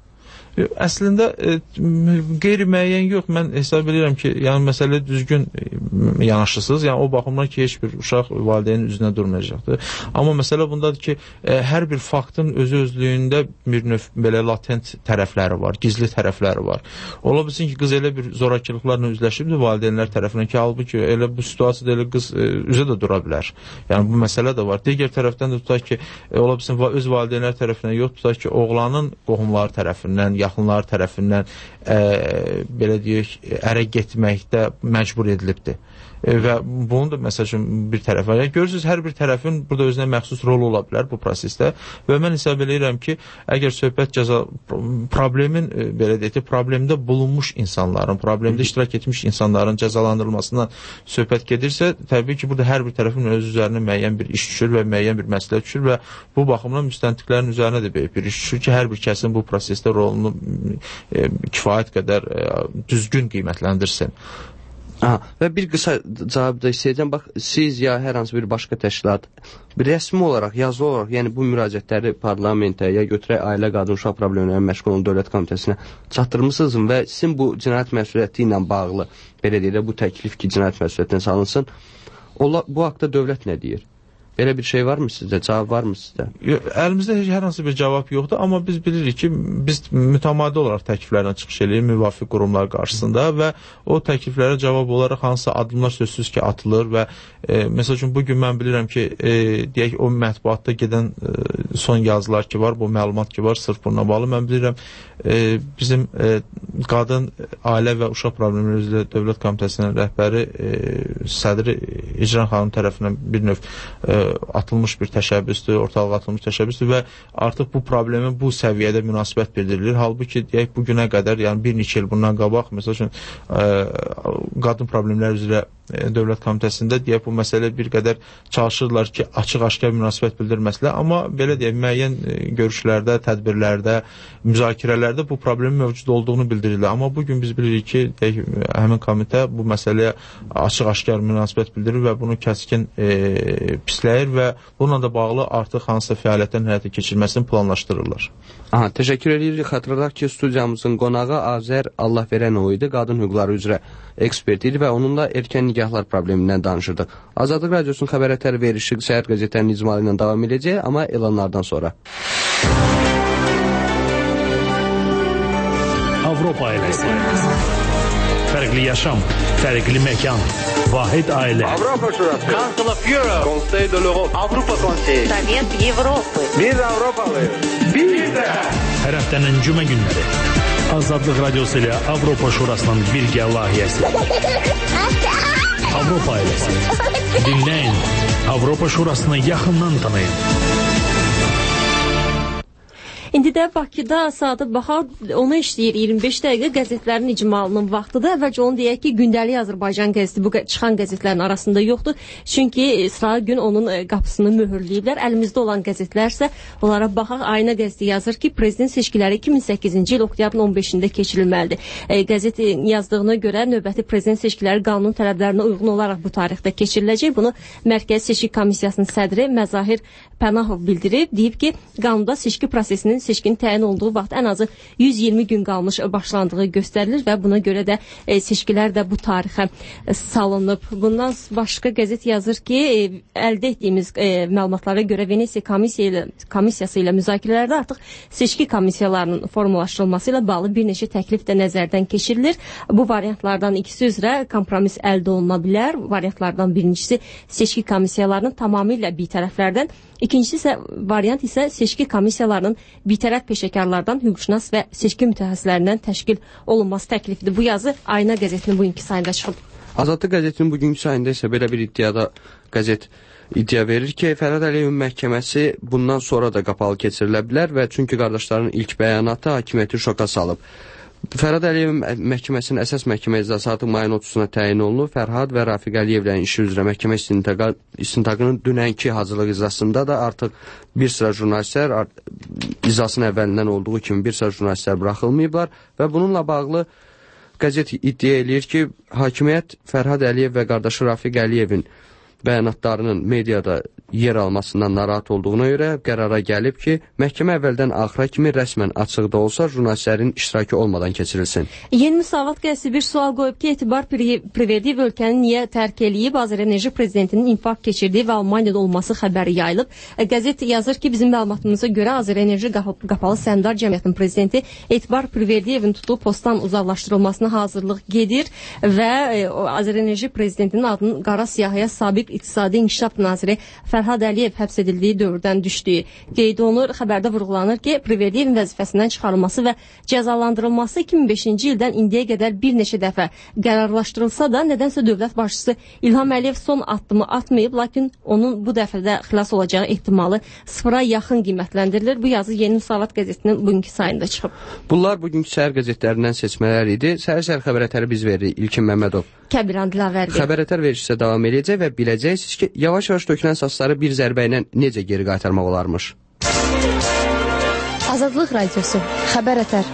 Əslində e, qeyri-müəyyən yox, mən hesab edirəm ki, yəni məsələ düzgün e, yanaşırsınız, yəni o baxımdan ki, heç bir uşaq valideynin üzünə durmayacaqdır. Amma məsələ bundadır ki, e, hər bir faktın özü-özlüyündə bir növ belə latent tərəfləri var, gizli tərəfləri var. Ola bilsin ki, qız elə bir zorakılıqlarla üzləşibdir valideynlər tərəfindən ki, halbuki elə bu situasiyada elə qız e, üzə də dura bilər. Yəni bu məsələ də var. Digər tərəfdən də tutaq ki, e, ola bilsin öz valideynlər tərəfindən yox, tutaq ki, oğlanın qohumları tərəfindən, yaxınları tərəfindən e, belə deyək, ərə getməkdə məcbur edilibdir. E, və bunun da məsəl üçün bir tərəf var. Yəni, görürsünüz, hər bir tərəfin burada özünə məxsus rolu ola bilər bu prosesdə və mən hesab edirəm ki, əgər söhbət cəza problemin, e, belə deyək, problemdə bulunmuş insanların, problemdə iştirak etmiş insanların cəzalandırılmasından söhbət gedirsə, təbii ki, burada hər bir tərəfin öz üzərinə müəyyən bir iş düşür və müəyyən bir məsələ düşür və bu baxımdan müstəntiqlərin üzərinə də böyük bir iş düşür ki, hər bir kəsin bu prosesdə rolunu e, kifayət qədər e, düzgün qiymətləndirsin. Aha, və bir qısa cavab da istəyəcəm. Bax, siz ya hər hansı bir başqa təşkilat bir rəsmi olaraq, yazılı olaraq, yəni bu müraciətləri parlamentə ya götürək Ailə Qadın Uşaq Problemlərinin məşğul olan Dövlət Komitəsinə çatdırmısınız və sizin bu cinayət məsuliyyəti ilə bağlı, belə deyək, bu təklif ki, cinayət məsuliyyətindən salınsın, ola, bu haqda dövlət nə deyir? Belə bir şey varmı sizdə? Cavab varmı sizdə? Əlimizdə hər hansı bir cavab yoxdur, amma biz bilirik ki, biz mütəmadi olaraq təkliflərdən çıxış edirik müvafiq qurumlar qarşısında və o təkliflərə cavab olaraq hansısa addımlar sözsüz ki, atılır və e, məsəl üçün bugün mən bilirəm ki, e, deyək o mətbuatda gedən e, son yazılar ki var, bu məlumat ki var, sırf bununla bağlı, mən bilirəm e, bizim e, Qadın, Ailə və Uşaq Problemləri üzrə Dövlət Komitəsinin rəhbəri e, sədri İcra xanım tərəfindən bir növ e, atılmış bir təşəbbüsdür, ortalığa atılmış təşəbbüsdür və artıq bu problemə bu səviyyədə münasibət bildirilir. Halbuki deyək bu günə qədər, yəni bir neçə il bundan qabaq, məsəl üçün ə, qadın problemləri üzrə ə, Dövlət Komitəsində deyək bu məsələ bir qədər çalışırlar ki, açıq-aşkar münasibət bildirməsələr, amma belə deyək müəyyən görüşlərdə, tədbirlərdə, müzakirələrdə bu problemin mövcud olduğunu bildirirlər. Amma bu gün biz bilirik ki, deyək, həmin komitə bu məsələyə açıq-aşkar münasibət bildirir və bunu kəskin e, pisləyir və bununla da bağlı artıq hansısa fəaliyyətlərin həyata keçirilməsini planlaşdırırlar. Aha, təşəkkür edirik. Xatırladaq ki, studiyamızın qonağı Azər Allahverənov idi, qadın hüquqları üzrə ekspert idi və onunla erkən nigahlar problemindən danışırdıq. Azadlıq Radiosunun xəbər ətəri verişi Səhər qəzetlərinin icmalı ilə davam edəcək, amma elanlardan sonra. Avropa ailəsi. Fərqli yaşam, fərqli məkan, vahid ailə. Avropa Şurası. Council of Europe. Conseil de l'Europe. Avropa Konseyi. Sovet Avropa. Biz Avropalıyıq. Biz də. Hər həftənin cümə günləri. Azadlıq Radiosu ilə Avropa Şurasının birgə layihəsi. Avropa ailəsi. Dinləyin. Avropa Şurasını yaxından tanıyın. İndi də Bakıda saata baxaq, ona işləyir iyirmi beş dəqiqə qəzetlərin icmalının vaxtıdır. Əvvəlcə onu deyək ki, Gündəlik Azərbaycan qəzeti bu çıxan qəzetlərin arasında yoxdur. Çünki sıra gün onun qapısını mühürləyiblər. Əlimizdə olan qəzetlər isə onlara baxaq. Ayna qəzeti yazır ki, prezident seçkiləri iki min səkkizinci il oktyabrın on beşində keçirilməlidir. E, qəzet yazdığına görə növbəti prezident seçkiləri qanun tələblərinə uyğun olaraq bu tarixdə keçiriləcək. Bunu Mərkəzi Seçki Komissiyasının sədri Məzahir Pənahov bildirib. Deyib ki, qanunda seçki prosesinin seçkinin təyin olduğu vaxt ən azı yüz iyirmi gün qalmış başlandığı göstərilir və buna görə də e, seçkilər də bu tarixə e, salınıb. Bundan başqa qəzet yazır ki, e, əldə etdiyimiz e, məlumatlara görə Venesiya komissiya ilə, komissiyası ilə müzakirələrdə artıq seçki komissiyalarının formalaşdırılması ilə bağlı bir neçə təklif də nəzərdən keçirilir. Bu variantlardan ikisi üzrə kompromis əldə oluna bilər. Variantlardan birincisi seçki komissiyalarının tamamilə bir tərəflərdən, İkincisi isə variant isə seçki komissiyalarının bitərəf peşəkarlardan, hüquqşünas və seçki mütəxəssislərindən təşkil olunması təklifidir. Bu yazı Ayna qəzetinin bugünkü sayında çıxıb. Azadlıq qəzetinin bugünkü sayında isə belə bir iddiada qəzet iddia verir ki, Fərhad Əliyevin məhkəməsi bundan sonra da qapalı keçirilə bilər və çünki qardaşların ilk bəyanatı hakimiyyəti şoka salıb. Fərhad Əliyevin məhkəməsinin əsas məhkəmə iclası artıq mayın otuzuna təyin olunub. Fərhad və Rafiq Əliyevlərin işi üzrə məhkəmə istintaqının dünənki hazırlıq iclasında da artıq bir sıra jurnalistlər iclasın əvvəlindən olduğu kimi bir sıra jurnalistlər buraxılmayıblar və bununla bağlı qəzet iddia eləyir ki, hakimiyyət Fərhad Əliyev və qardaşı Rafiq Əliyevin bəyanatlarının mediada yer almasından narahat olduğuna görə qərara gəlib ki, məhkəmə əvvəldən axıra kimi rəsmən açıqda olsa jurnalistlərin iştirakı olmadan keçirilsin. Yeni Müsavat qəzeti bir sual qoyub ki, Etibar Priverdiyev ölkəni niyə tərk eləyib? Azərenerji prezidentinin infarkt keçirdiyi və Almaniyada olması xəbəri yayılıb. Qəzet yazır ki, bizim məlumatımıza görə Azərenerji qapalı səhmdar cəmiyyətinin prezidenti Etibar Priverdiyevin tutulub postdan uzaqlaşdırılmasına hazırlıq gedir və Azərenerji prezidentinin adının qara siyahıya sabiq İqtisadi İnkişaf naziri Fərhad Əliyev həbs edildiyi dövrdən düşdüyü qeyd olunur. Xəbərdə vurğulanır ki, Priverdiyevin vəzifəsindən çıxarılması və cəzalandırılması iki min beşinci ildən indiyə qədər bir neçə dəfə qərarlaşdırılsa da, nədənsə dövlət başçısı İlham Əliyev son addımı atmayıb, lakin onun bu dəfədə xilas olacağı ehtimalı sıfıra yaxın qiymətləndirilir. Bu yazı Yeni Müsavat qəzetinin bugünkü sayında çıxıb. Bunlar bugünkü səhər qəzetlərindən seçmələr idi. Səhər-səhər xəbərətləri biz veririk. İlkin Məmmədov. Kəbiran Dilavərdi. Xəbərətər verişsə davam edəcək və biləcəksiniz ki, yavaş-yavaş tökülən saçları bir zərbə ilə necə geri qaytarmaq olarmış. Azadlıq Radiosu. Xəbərətər.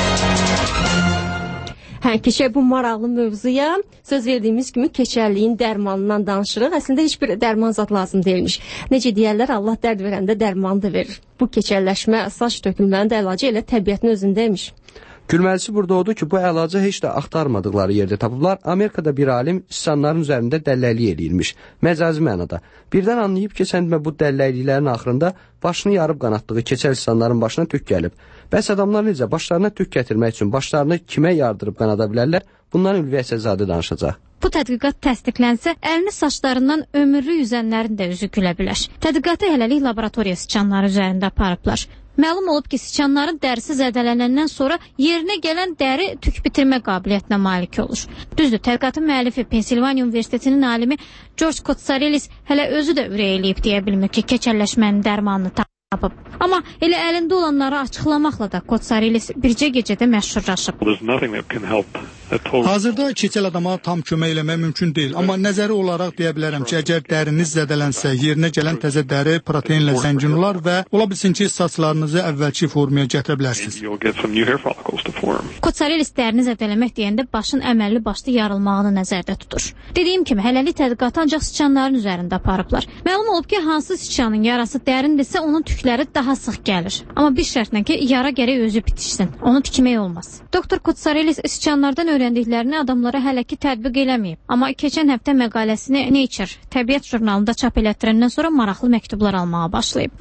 Hə, keçək bu maraqlı mövzuya. Söz verdiyimiz kimi keçərliyin dərmanından danışırıq. Əslində heç bir dərman zat lazım deyilmiş. Necə deyərlər, Allah dərd verəndə dərmanı da verir. Bu keçərləşmə, saç tökülmənin də əlacı elə təbiətin özündəymiş. Gülməlisi burada odur ki, bu əlacı heç də axtarmadıqları yerdə tapıblar. Amerikada bir alim siçanların üzərində dəlləklik eləyirmiş, məcazi mənada. Birdən anlayıb ki, sən bu dəlləkliklərin axırında başını yarıb qanatdığı keçəl siçanların başına tük gəlib. Bəs adamlar necə başlarına tük gətirmək üçün başlarını kimə yardırıb qanada bilərlər? Bundan Ülvi Əsəzadə danışacaq. Bu tədqiqat təsdiqlənsə, əlini saçlarından ömürlük üzənlərin də üzü gülə bilər. Tədqiqatı hələlik laboratoriya siçanları üzərində aparıblar. Məlum olub ki, siçanların dərisi zədələnəndən sonra yerinə gələn dəri tük bitirmə qabiliyyətinə malik olur. Düzdür, tədqiqatın müəllifi Pensilvaniya Universitetinin alimi George Kotsarelis hələ özü də ürək eləyib deyə bilmir ki, keçərləşmənin dərmanını tapıb. Amma elə əlində olanları açıqlamaqla da Kotsarelis bircə gecədə məşhurlaşıb. Hazırda keçəl adama tam kömək eləmək mümkün deyil. Amma nəzəri olaraq deyə bilərəm ki, əgər dəriniz zədələnsə, yerinə gələn təzə dəri proteinlə zəngin olar və ola bilsin ki, saçlarınızı əvvəlki formaya gətirə bilərsiniz. Kotsarelis dərini zədələmək deyəndə başın əməlli başlı yarılmağını nəzərdə tutur. Dediyim kimi, hələlik tədqiqatı ancaq siçanların üzərində aparıblar. Məlum olub ki, hansı siçanın yarası dərindirsə, onun tükləri daha sıx gəlir. Amma bir şərtlə ki, yara gərək özü bitişsin. Onu tikmək olmaz. Doktor Kotsarelis siçanlardan öyrəndiklərini adamlara hələ ki tətbiq eləməyib. Amma keçən həftə məqaləsini Nature, Təbiət jurnalında çap elətdirəndən sonra maraqlı məktublar almağa başlayıb.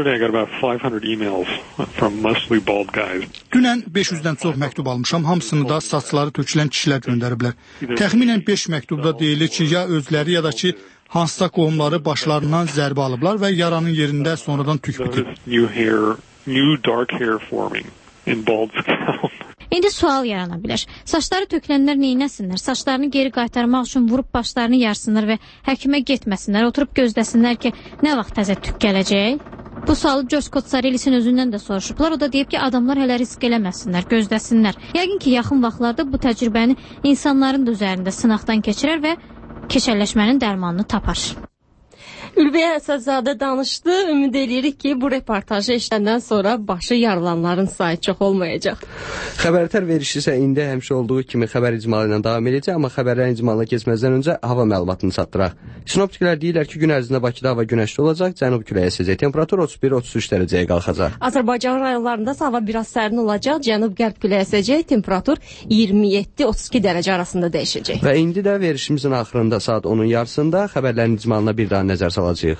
Dünən beş yüzdən çox məktub almışam. Hamısını da saçları tökülən kişilər göndəriblər. Təxminən beş məktubda deyilir ki, ya özləri ya da ki, hansısa qohumları başlarından zərbə alıblar və yaranın yerində sonradan tük bitib. İndi sual yarana bilər. Saçları tökülənlər neynəsinlər? Saçlarını geri qaytarmaq üçün vurub başlarını yarsınlar və həkimə getməsinlər, oturub gözləsinlər ki, nə vaxt təzə tük gələcək? Bu sualı George Kotsarelisin özündən də soruşublar. O da deyib ki, adamlar hələ risk eləməsinlər, gözləsinlər. Yəqin ki, yaxın vaxtlarda bu təcrübəni insanların da üzərində sınaqdan keçirər və keçərləşmənin dərmanını tapar. Ülviyə Əsədzadə danışdı. Ümid edirik ki, bu reportajı eşidəndən sonra başı yarılanların sayı çox olmayacaq. Xəbərtər verişi isə indi həmişə olduğu kimi xəbər icmalı ilə davam edəcək, amma xəbərlərin icmalına keçməzdən öncə hava məlumatını çatdıraq. Sinoptiklər deyirlər ki, gün ərzində Bakıda hava günəşli olacaq, cənub küləyi əsəcək. Temperatur otuz bir otuz üç dərəcəyə qalxacaq. Azərbaycan rayonlarında hava biraz sərin olacaq, cənub-qərb küləyi əsəcək, temperatur iyirmi yeddi otuz iki dərəcə arasında dəyişəcək. Və indi də verişimizin axırında saat onun yarısında xəbərlərin icmalına bir daha nəzər salacağıq.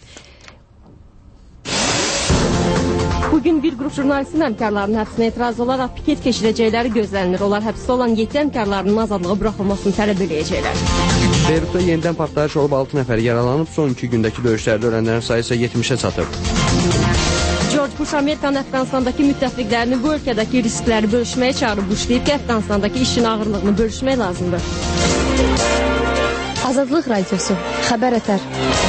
Bugün bir qrup jurnalistin həmkarlarının həbsinə etiraz olaraq piket keçirəcəkləri gözlənilir. Onlar həbsdə olan yeddi həmkarlarının azadlığı buraxılmasını tələb edəcəklər. Beyrutda yenidən partlayış olub altı nəfər yaralanıb, son iki gündəki döyüşlərdə ölənlərin sayı isə yetmişə çatıb. George Bush Amerikanın Əfqanistandakı müttəfiqlərini bu ölkədəki riskləri bölüşməyə çağırıb. Bush deyib ki, Əfqanistandakı işin ağırlığını bölüşmək lazımdır. Azadlıq Radiosu, xəbər ətər.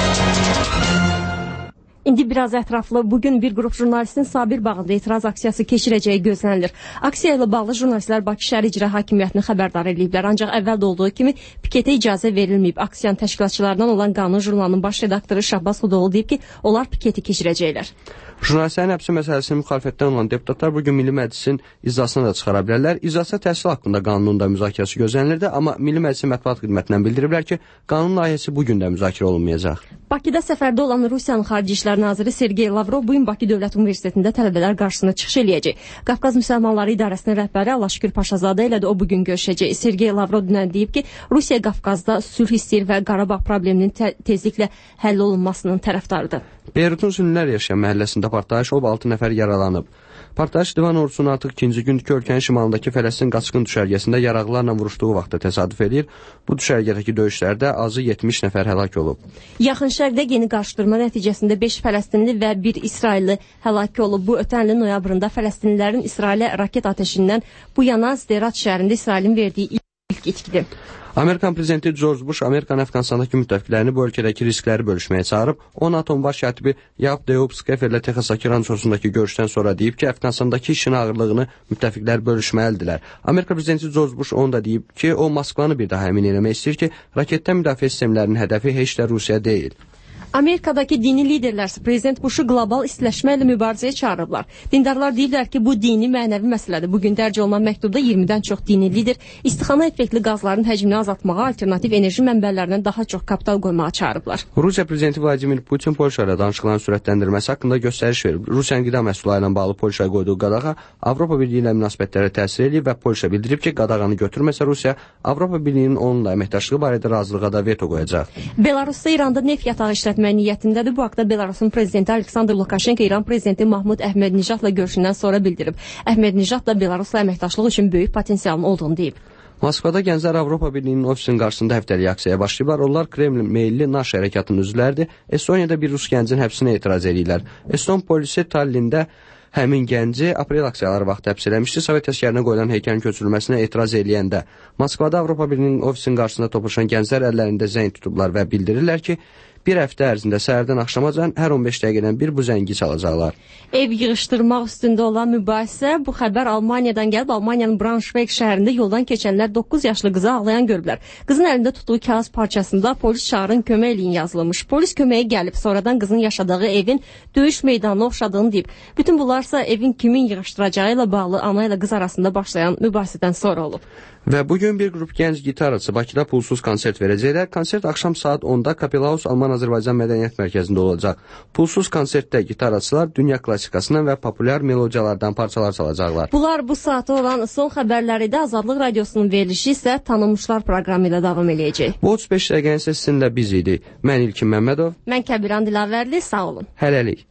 İndi biraz ətraflı, bugün bir qrup jurnalistin Sabir bağında etiraz aksiyası keçirəcəyi gözlənilir. Aksiya ilə bağlı jurnalistlər Bakı Şəhər İcra Hakimiyyətini xəbərdar ediblər, ancaq əvvəldə olduğu kimi piketə icazə verilməyib. Aksiyanın təşkilatçılarından olan Qanun jurnalının baş redaktoru Şahbaz Xudoğlu deyib ki, onlar piketi keçirəcəklər. Jurnalistlərin həbsi məsələsinin müxalifətdən olan deputatlar bugün Milli Məclisin iclasına da çıxara bilərlər. İclasda təhsil haqqında qanunun da müzakirəsi gözlənilirdi, amma Milli Məclisin mətbuat xidmətindən bildiriblər ki, qanun layihəsi bugün də müzakirə olunmayacaq. Bakıda səfərdə olan Rusiyanın Xarici İşlər Naziri Sergey Lavrov bugün Bakı Dövlət Universitetində tələbələr qarşısına çıxış eləyəcək. Qafqaz Müsəlmanları İdarəsinin rəhbəri Allahşükür Paşazadə ilə də o bugün görüşəcək. Sergey Lavrov dünən deyib ki, Rusiya Qafqazda sülh istəyir və Qarabağ probleminin te tezliklə həll olunmasının tərəfdarıdır. Beyrutun Sünnilər yaşayan məhəlləsində partlayış olub altı nəfər yaralanıb. Partlayış Livan ordusunun artıq ikinci gündür ölkənin şimalındakı Fələstin qaçqın düşərgəsində yaraqlarla vuruşduğu vaxtda təsadüf edir. Bu düşərgədəki döyüşlərdə azı yetmiş nəfər həlak olub. Yaxın Şərqdə yeni qarşıdurma nəticəsində beş Fələstinli və bir İsrailli həlak olub. Bu ötən ilin noyabrında Fələstinlilərin İsrailə raket atəşindən bu yana Sderat şəhərində İsrailin verdiyi ilk itkidir. Amerikan prezidenti George Bush Amerikanın Əfqanistandakı müttəfiqlərini bu ölkədəki riskləri bölüşməyə çağırıb. O, NATO'nun baş katibi Yav Deobskeferlə Texasdakı rançosundakı görüşdən sonra deyib ki, Əfqanistandakı işin ağırlığını müttəfiqlər bölüşməlidirlər. Amerika prezidenti George Bush onu da deyib ki, o Moskvanı bir daha əmin eləmək istəyir ki, raketdən müdafiə sistemlərinin hədəfi heç də Rusiya deyil. Amerikadakı dini liderlər prezident Bush'u qlobal istiləşmə ilə mübarizəyə çağırıblar. Dindarlar deyiblər ki, bu dini mənəvi məsələdir. Bugün dərc olunan məktubda iyirmidən çox dini lider istixana effektli qazların həcmini azaltmağa, alternativ enerji mənbələrindən daha çox kapital qoymağa çağırıblar. Rusiya prezidenti Vladimir Putin Polşa ilə danışıqların sürətləndirilməsi haqqında göstəriş verib. Rusiyanın qida məhsulları ilə bağlı Polşaya qoyduğu qadağa Avropa Birliyi ilə münasibətlərə təsir edib və Polşa bildirib ki, qadağanı götürməsə Rusiya Avropa Birliyinin onunla əməkdaşlığı barədə razılığa da veto qoyacaq. Belarusda İranda neft yatağı işlətmə niyyətindədir. Bu haqda Belarusun prezidenti Aleksandr Lukashenko İran prezidenti Mahmud Əhmədnijadla görüşündən sonra bildirib. Əhmədnijad da Belarusla əməkdaşlıq üçün böyük potensialın olduğunu deyib. Moskvada gənclər Avropa Birliyinin ofisinin qarşısında həftəlik aksiyaya başlayıblar. Onlar Kreml meyilli Naş hərəkatının üzvləridir. Estoniyada bir rus gəncin həbsinə etiraz edirlər. Eston polisi Tallində həmin gənci aprel aksiyaları vaxtı həbs eləmişdi. Sovet əsgərinə qoyulan heykəlin köçürülməsinə etiraz eləyəndə Moskvada Avropa Birliyinin ofisinin qarşısında toplaşan gənclər əllərində zəng tutublar və bildirirlər ki, bir həftə ərzində səhərdən axşamacan hər on beş dəqiqədən bir bu zəngi çalacaqlar. Ev yığışdırmaq üstündə olan mübahisə, bu xəbər Almaniyadan gəlib. Almaniyanın Braunschweig şəhərində yoldan keçənlər doqquz yaşlı qızı ağlayan görüblər. Qızın əlində tutduğu kağız parçasında polis çağırın, kömək eləyin yazılmış. Polis köməyə gəlib, sonradan qızın yaşadığı evin döyüş meydanına oxşadığını deyib. Bütün bunlarsa evin kimin yığışdıracağı ilə bağlı ana ilə qız arasında başlayan mübahisədən sonra olub. Və bugün bir qrup gənc gitarçı Bakıda pulsuz konsert verəcəklər. Konsert axşam saat onda Kapelaus Alman-Azərbaycan Mədəniyyət Mərkəzində olacaq. Pulsuz konsertdə gitarçılar dünya klassikasından və populyar melodiyalardan parçalar çalacaqlar. Bunlar bu saata olan son xəbərləri də Azadlıq Radiosunun verilişi isə Tanınmışlar proqramı ilə davam eləyəcək. Bu otuz beş dəqiqənin isə sizinlə biz idi. Mən İlkin Məmmədov. Mən Kəbiran Dilavərli, sağ olun. Hələlik.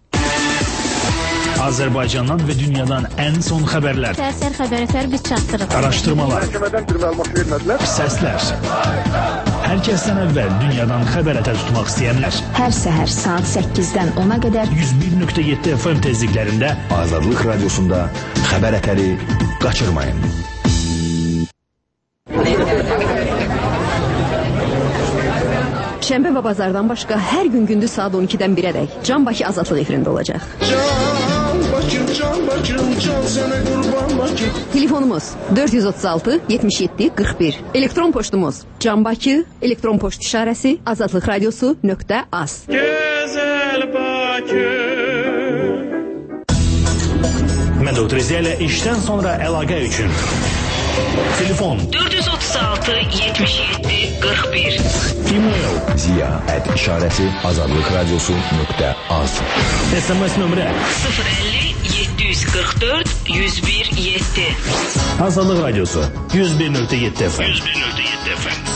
Azərbaycandan və dünyadan ən son xəbərlər. Səhər xəbər ətər biz çatdırırıq. Araşdırmalar. Məhkəmədən bir məlumat vermədilər. Səslər. Hər kəsdən əvvəl dünyadan xəbər tutmaq istəyənlər. Hər səhər saat səkkizdən ona qədər yüz bir nöqtə yeddi F M tezliklərində Azadlıq Radiosunda xəbər ətəri qaçırmayın. Şənbə və bazardan başqa hər gün gündüz saat on ikidən birədək Can Bakı Azadlıq efirində olacaq. Can Bakı, Can Bakı, Can sənə qurban Bakı. Telefonumuz dörd yüz otuz altı yetmiş yeddi qırx bir. Elektron poçtumuz Can Bakı, elektron poçt işarəsi azadlıq radiosu nöqtə az. Gözəl Bakı. Mədud Riziyə ilə işdən sonra əlaqə üçün telefon dörd yüz otuz altı yetmiş yeddi qırx bir. E-mail ziya at işarəsi azadlıq radiosu nöqtə az. S M S nömrə sıfır əlli yeddi yüz qırx dörd yüz bir yeddi. Azadlıq radiosu yüz bir nöqtə yeddi F M. yüz bir nöqtə yeddi F M.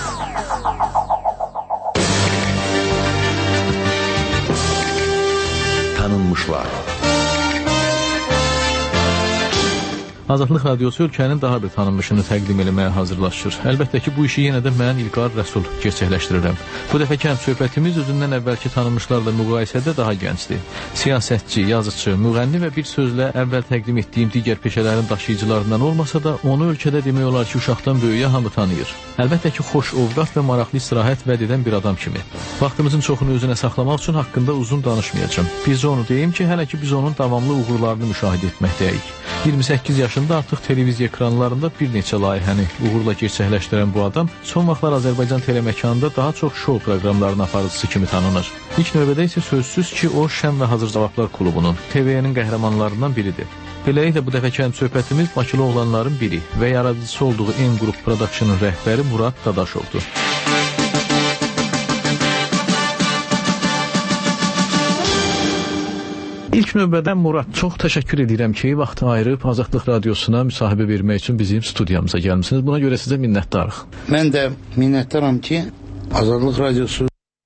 Tanınmışlar. Azadlıq Radiosu ölkənin daha bir tanınmışını təqdim eləməyə hazırlaşır. Əlbəttə ki, bu işi yenə də mən İlqar Rəsul gerçəkləşdirirəm. Bu dəfəki söhbətimiz özündən əvvəlki tanınmışlarla müqayisədə daha gəncdir. Siyasətçi, yazıcı, müğənni və bir sözlə əvvəl təqdim etdiyim digər peşələrin daşıyıcılarından olmasa da, onu ölkədə demək olar ki, uşaqdan böyüyə hamı tanıyır. Əlbəttə ki, xoş ovqat və maraqlı istirahət vəd edən bir adam kimi. Vaxtımızın çoxunu özünə saxlamaq üçün haqqında uzun danışmayacağım. Bircə onu deyim ki, hələ ki biz onun davamlı uğurlarını müşahidə etməkdəyik. iyirmi səkkiz yaşında artıq televiziya ekranlarında bir neçə layihəni uğurla gerçəkləşdirən bu adam son vaxtlar Azərbaycan teleməkanında daha çox şou proqramlarının aparıcısı kimi tanınır. İlk növbədə isə sözsüz ki, o Şən və Hazır Cavablar klubunun, T V-nin qəhrəmanlarından biridir. Beləliklə, bu dəfəki söhbətimiz Bakılı oğlanların biri və yaradıcısı olduğu M Group Production'ın rəhbəri Murad Dadaşovdur. İlk növbədə Murad, çox təşəkkür edirəm ki, vaxt ayırıb Azadlıq Radiosuna müsahibə vermək üçün bizim studiyamıza gəlmişsiniz. Buna görə sizə minnətdarıq. Mən də minnətdaram ki, Azadlıq Radiosu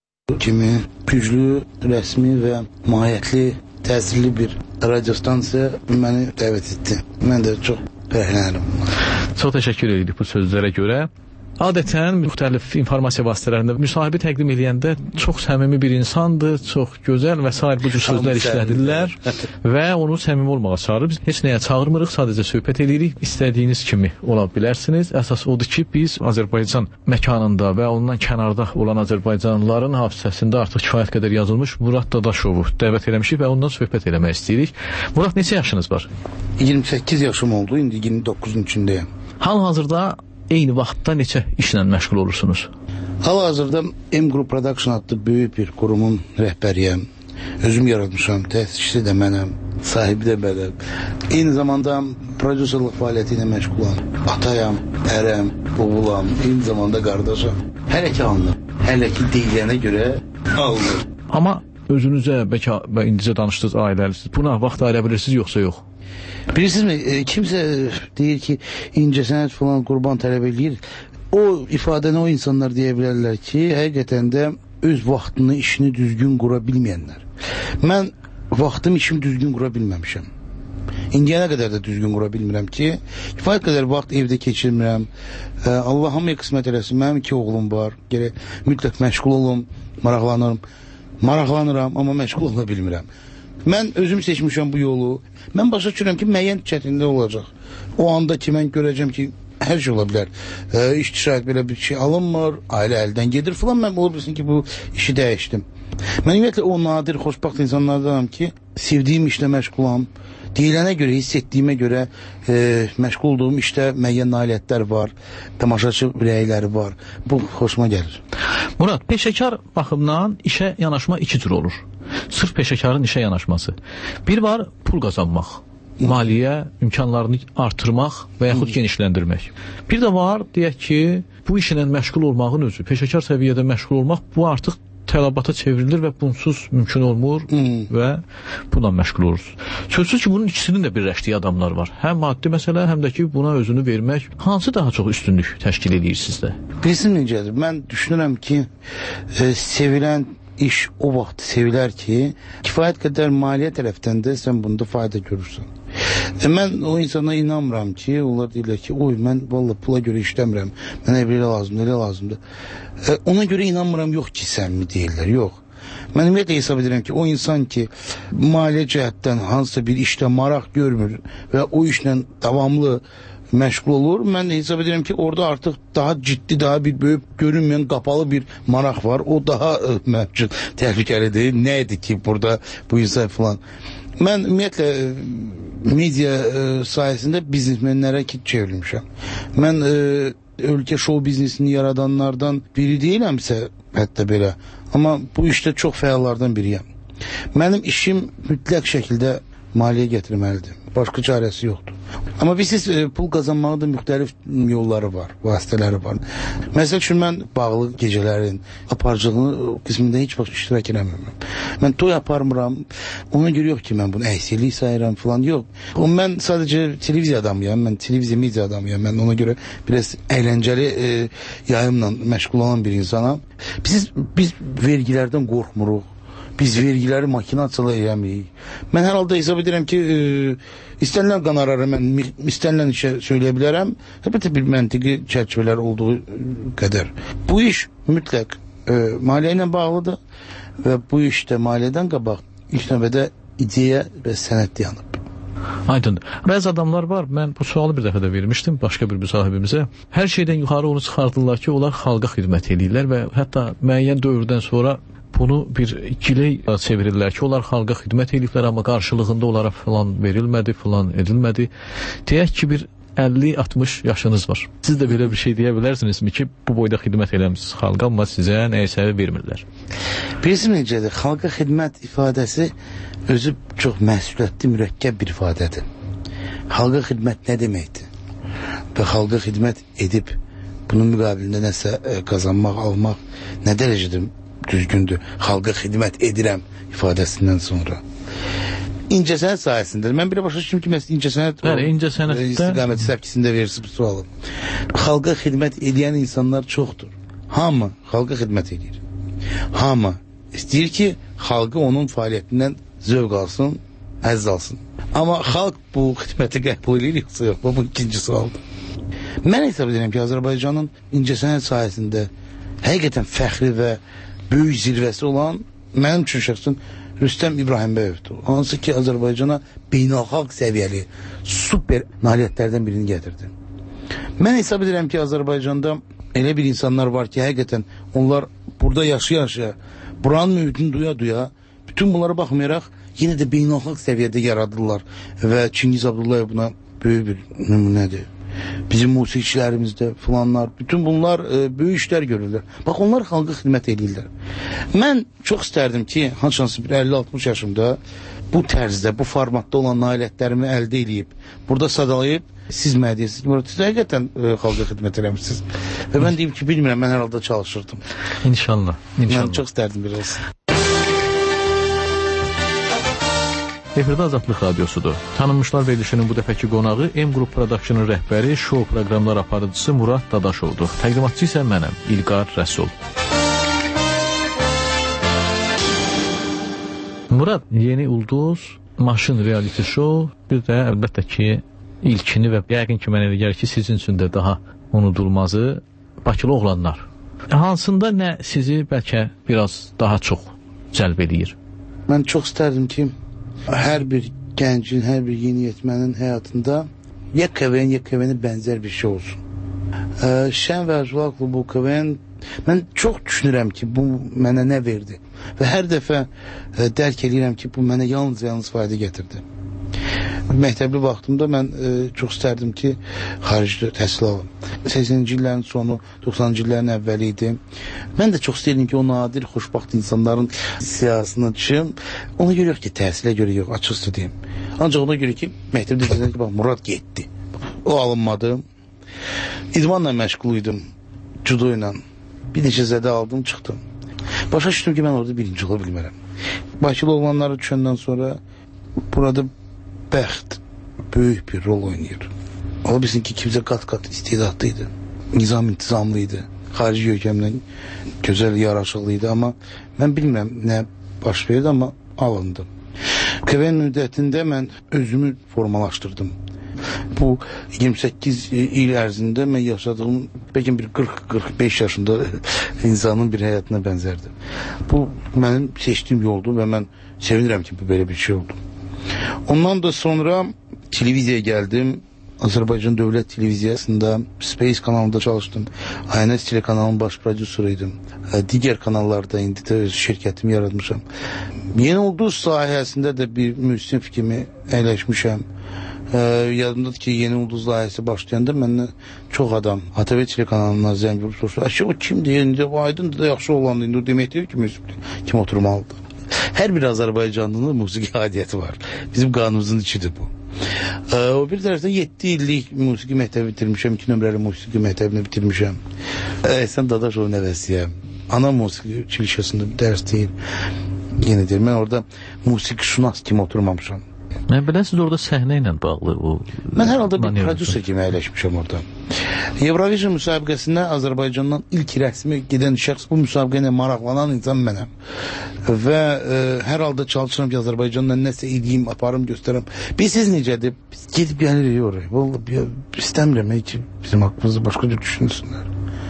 kimi güclü, rəsmi və mahiyyətli, təsirli bir radiostansiya məni dəvət etdi. Mən də çox fərəhlənirəm. Çox təşəkkür edirik bu sözlərə görə. Adətən müxtəlif informasiya vasitələrində müsahibə təqdim edəndə çox səmimi bir insandır, çox gözəl və sair bu cür sözlər işlədirlər və onu səmimi olmağa çağırır. Biz heç nəyə çağırmırıq, sadəcə söhbət edirik. İstədiyiniz kimi ola bilərsiniz. Əsas odur ki, biz Azərbaycan məkanında və ondan kənarda olan Azərbaycanlıların hafizəsində artıq kifayət qədər yazılmış Murad Dadaşovu dəvət eləmişik və ondan söhbət eləmək istəyirik. Murad, neçə yaşınız var? iyirmi səkkiz yaşım oldu, indi iyirmi doqquzun içindəyəm. Hal-hazırda eyni vaxtda neçə işlə məşğul olursunuz? Hal-hazırda M Group Production adlı böyük bir qurumun rəhbəriyəm. Özüm yaratmışam, təsisçisi də mənəm, sahibi də mənəm. Eyni zamanda prodüserlik fəaliyyəti ilə məşğulam. Atayam, ərəm, oğulam, eyni zamanda qardaşam. Hələ ki alınır, hələ ki deyilənə görə alınır. Amma özünüzə, bəlkə və indicə danışdınız, ailəlisiniz. Buna vaxt ayıra bilirsiniz, yoxsa yox? Bilirsinizmi, kimsə deyir ki, incəsənət falan qurban tələb edir. O ifadəni o insanlar deyə bilərlər ki, həqiqətən də öz vaxtını, işini düzgün qura bilməyənlər. Mən vaxtım, işimi düzgün qura bilməmişəm. İndiyənə qədər də düzgün qura bilmirəm ki, kifayət qədər vaxt evdə keçirmirəm. Allah hamıya qismət eləsin, mənim iki oğlum var, gerək mütləq məşğul olum, maraqlanırım. Maraqlanıram, amma məşğul ola bilmirəm. Mən özüm seçmişəm bu yolu. Mən başa düşürəm ki, müəyyən çətinlik olacaq. O anda ki, mən görəcəm ki, hər şey ola bilər. E, iş şahid belə bir şey alınmır, ailə əldən gedir falan. Mən ola bilsin ki, bu işi dəyişdim. Mən ümumiyyətlə o nadir, xoşbaxt insanlardanam ki, sevdiyim işlə məşğulam. Deyilənə görə, hiss etdiyimə görə e, məşğul olduğum işdə müəyyən nailiyyətlər var, tamaşaçı ürəkləri var. Bu xoşuma gəlir. Murad, peşəkar baxımdan işə yanaşma iki cür olur. Sırf peşəkarın işə yanaşması. Bir var pul qazanmaq, maliyyə imkanlarını artırmaq və yaxud hmm. genişləndirmək. Bir də var, deyək ki, bu işlə məşğul olmağın özü, peşəkar səviyyədə məşğul olmaq, bu artıq tələbata çevrilir və bunsuz mümkün olmur hmm. və buna məşğul oluruz. Sözsüz ki, bunun ikisinin də birləşdiyi adamlar var. Həm maddi məsələ, həm də ki, buna özünü vermək hansı daha çox üstünlük təşkil edir sizdə? Bilsin necədir? Mən düşünürəm ki, e, sevilən iş o vaxt sevilər ki, kifayət qədər maliyyə tərəfdən də sən bunda fayda görürsən. E, mən o insana inanmıram ki, onlar deyirlər ki, oy, mən vallahi pula görə işləmirəm, mənə belə lazımdır, elə lazımdır. E, ona görə inanmıram, yox ki, səmimi deyirlər, yox. Mən ümumiyyətlə hesab edirəm ki, o insan ki, maliyyə cəhətdən hansısa bir işlə maraq görmür və o işlə davamlı məşğul olur, mən hesab edirəm ki, orada artıq daha ciddi, daha bir böyük görünməyən qapalı bir maraq var. O daha mənim üçün təhlükəlidir. Nə idi ki, burada bu insan falan. Mən ümumiyyətlə media sayəsində biznesmenlərə ki, çevrilmişəm. Mən e, ölkə şou biznesini yaradanlardan biri deyiləmsə, hətta belə. Amma bu işdə çox fəallardan biriyəm. Mənim işim mütləq şəkildə maliyyə gətirməlidir. Başqa çarəsi yoxdur. Amma bilirsiniz, e, pul qazanmağın da müxtəlif yolları var, vasitələri var. Məsəl üçün, mən bağlı gecələrin aparıcılığını qismində heç vaxt iştirak eləmirəm. Mən toy aparmıram, ona görə yox ki, mən bunu əksirlik sayıram falan, yox. O, mən sadəcə televiziya adamıyam, mən televiziya media adamıyam, mən ona görə biraz əyləncəli e, yayımla məşğul olan bir insanam. Biz, biz vergilərdən qorxmuruq. Biz vergiləri makinasıyla eləmirik. Mən hər halda hesab edirəm ki, e, istənilən qanararı mən istənilən işə söyləyə bilərəm. Əlbəttə bir məntiqi çərçivələr olduğu qədər. Bu iş mütləq e, maliyyə ilə bağlıdır və bu işdə maliyyədən qabaq ilk növbədə ideya və sənət yanıb. Aydındır. Bəzi adamlar var, mən bu sualı bir dəfə də vermişdim başqa bir müsahibimizə. Hər şeydən yuxarı onu çıxardırlar ki, onlar xalqa xidmət edirlər və hətta müəyyən dövrdən sonra bunu bir ikili çevirirlər ki, onlar xalqa xidmət ediblər, amma qarşılığında onlara falan verilmədi, falan edilmədi. Deyək ki, bir əlli altmış yaşınız var. Siz də belə bir şey deyə bilərsinizmi ki, bu boyda xidmət eləmişsiniz xalqa, amma sizə nəysə vermirlər? Bilirsiniz necədir? Xalqa xidmət ifadəsi özü çox məsuliyyətli, mürəkkəb bir ifadədir. Xalqa xidmət nə deməkdir? Və xalqa xidmət edib bunun müqabilində nəsə qazanmaq, almaq nə dərəcədir düzgündür? Xalqa xidmət edirəm ifadəsindən sonra. İncəsənət sayəsində. Mən bir başa düşdüm ki, məsələn, incəsənət Bəli, incəsənətdə istiqaməti səpkisində verirsiz bu sualı. Xalqa xidmət edən insanlar çoxdur. Hamı xalqa xidmət edir. Hamı istəyir ki, xalqı onun fəaliyyətindən zövq alsın, həzz alsın. Amma xalq bu xidməti qəbul edir, yoxsa yox? Bu ikinci sualdır. Mən hesab edirəm ki, Azərbaycanın incəsənət sayəsində həqiqətən fəxri və böyük zirvəsi olan mənim üçün şəxsən Rüstəm İbrahimbəyovdur. Hansı ki, Azərbaycana beynəlxalq səviyyəli super nailiyyətlərdən birini gətirdi. Mən hesab edirəm ki, Azərbaycanda elə bir insanlar var ki, həqiqətən onlar burada yaşaya-yaşaya, buranın mühitini duya-duya, bütün bunlara baxmayaraq yenə də beynəlxalq səviyyədə yaradırlar və Çingiz Abdullayev buna böyük bir nümunədir. Bizim musiqiçilərimizdə filanlar, bütün bunlar e, böyük işlər görürlər. Bax, onlar xalqa xidmət edirlər. Mən çox istərdim ki, hansısa bir əlli altmış yaşımda bu tərzdə, bu formatda olan nailiyyətlərimi əldə edib, burada sadalayıb, siz mənə deyirsiniz ki, siz həqiqətən e, xalqa xidmət eləmişsiniz. Və mən deyim ki, bilmirəm, mən hər halda çalışırdım. İnşallah, inşallah. Mən çox istərdim biraz. Efirdə Azadlıq Radiosudur. Tanınmışlar verilişinin bu dəfəki qonağı M Group Production'ın rəhbəri, şou proqramlar aparıcısı Murad Dadaşovdur. Təqdimatçı isə mənəm, İlqar Rəsul. Murad, yeni ulduz, maşın reality show, bir də əlbəttə ki, ilkini və yəqin ki, mənə gəlir ki, sizin üçün də daha unudulmazı Bakılı oğlanlar. Hansında nə sizi bəlkə biraz daha çox cəlb edir? Mən çox istərdim ki, hər bir gəncin, hər bir yeniyetmənin həyatında ya K V N, ya K V N-ə bənzər bir şey olsun. Ə, Şən və Arzular Klubu K V N, mən çox düşünürəm ki, bu mənə nə verdi və hər dəfə ə, dərk edirəm ki, bu mənə yalnız-yalnız fayda gətirdi. Məktəbli vaxtımda mən e, çox istərdim ki, xaricdə təhsil alım. səksəninci illərin sonu, doxsanıncı illərin əvvəli idi. Mən də çox istəyirdim ki, o nadir, xoşbaxt insanların siyasına düşüm. Ona görə yox ki, təhsilə görə yox, açıq istədiyim. Ancaq ona görə ki, məktəbdə dedilər ki, bax, Murad getdi. O alınmadı. İdmanla məşğul idim, judo ilə. Bir neçə zədə aldım, çıxdım. Başa düşdüm ki, mən orada birinci ola bilmərəm. Bakılı olanları düşəndən sonra burada bəxt böyük bir rol oynayır. Ola bilsin ki, kimsə qat-qat istedatlıydı, nizam intizamlıydı, xarici görkəmlə gözəl, yaraşıqlıydı, amma mən bilmirəm nə baş verdi, amma alındım. K V N müddətində mən özümü formalaşdırdım. Bu iyirmi səkkiz il ərzində mən yaşadığım bəlkə bir qırx qırx beş yaşında insanın bir həyatına bənzərdir. Bu mənim seçdiyim yoldur və mən sevinirəm ki, bu belə bir şey oldu. Ondan da sonra televiziyaya gəldim. Azərbaycan Dövlət Televiziyasında Space kanalında çalışdım. I N S telekanalının baş prodüseriydim. Digər kanallarda indi də şirkətimi yaratmışam. Yeni Ulduz sahəsində də bir müsnif kimi əyləşmişəm. Ee, yadımdadır ki, Yeni Ulduz layihəsi başlayanda məndən çox adam A T V telekanalından zəng vurub soruşdu. Əşə o kimdir? İndi o aydındır da yaxşı olandı. İndi o deməkdir ki, müsnif kim oturmalıdır. Hər bir Azərbaycanlının musiqi adiyyəti var. Bizim qanunumuzun içidir bu. Ee, o bir tərəfdən yeddi illik musiqi məktəbi bitirmişəm, iki nömrəli musiqi məktəbini bitirmişəm. Əhsən Dadaşov nəvəsiyəm. Ana musiqi çilişəsində bir dərs deyil. Yenə deyir, mən orada musiqi şunas kimi oturmamışam. Mən biləsiniz orada səhnə ilə bağlı o. Mən hər halda bir prodüser kimi əyləşmişəm orada. Eurovision müsabiqəsində Azərbaycandan ilk rəsmi gedən şəxs, bu müsabiqə ilə maraqlanan insan mənəm. Və e, hər halda çalışıram ki, Azərbaycandan nəsə edeyim, aparım, göstərəm. Bilirsiniz necədir? Biz gedib gəlirik oraya. Vallahi istəmirəm ki, bizim haqqımızda başqa cür düşünsünlər.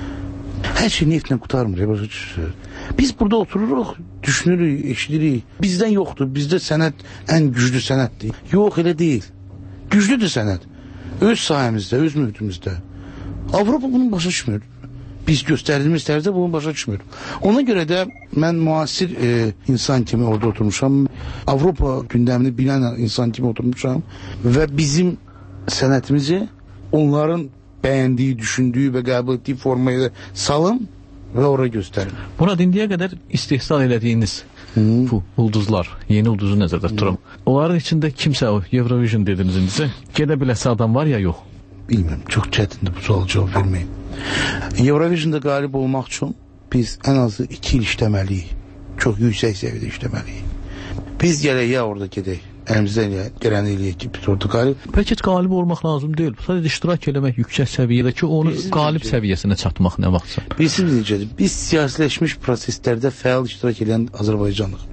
Hər şey neftlə qutarmır, başqa cür. Biz burada otururuq, düşünürük, eşidirik. Bizdən yoxdur, bizdə sənət ən güclü sənətdir. Yox, elə deyil. Güclüdür sənət. Öz sahəmizdə, öz mühitimizdə. Avropa bunu başa düşmür. Biz göstərdiyimiz tərzdə bunu başa düşmür. Ona görə də mən müasir e, insan kimi orada oturmuşam. Avropa gündəmini bilən insan kimi oturmuşam. Və bizim sənətimizi onların bəyəndiyi, düşündüyü və qəbul etdiyi formaya salın və ora göstərin. Buna indiyə qədər istehsal elədiyiniz hmm. bu ulduzlar, yeni ulduzu nəzərdə tuturam. Hmm. Onların içində kimsə o Eurovision dediniz indicə, gedə biləsi adam var ya yox? Bilmirəm, çox çətindir bu sual cavab verməyim. Eurovisionda qalib olmaq üçün biz ən azı iki il işləməliyik. Çox yüksək səviyyədə işləməliyik. Biz gələk ya orada gedək. Əlimizdən gələn eləyək ki, biz orada qalib. Bəlkə heç qalib olmaq lazım deyil. Sadəcə iştirak eləmək yüksək səviyyədə ki, onu bizim qalib necə? Səviyyəsinə çatmaq nə vaxtsa. Bilirsiniz necədir? Biz siyasiləşmiş proseslərdə fəal iştirak edən Azərbaycanlıq.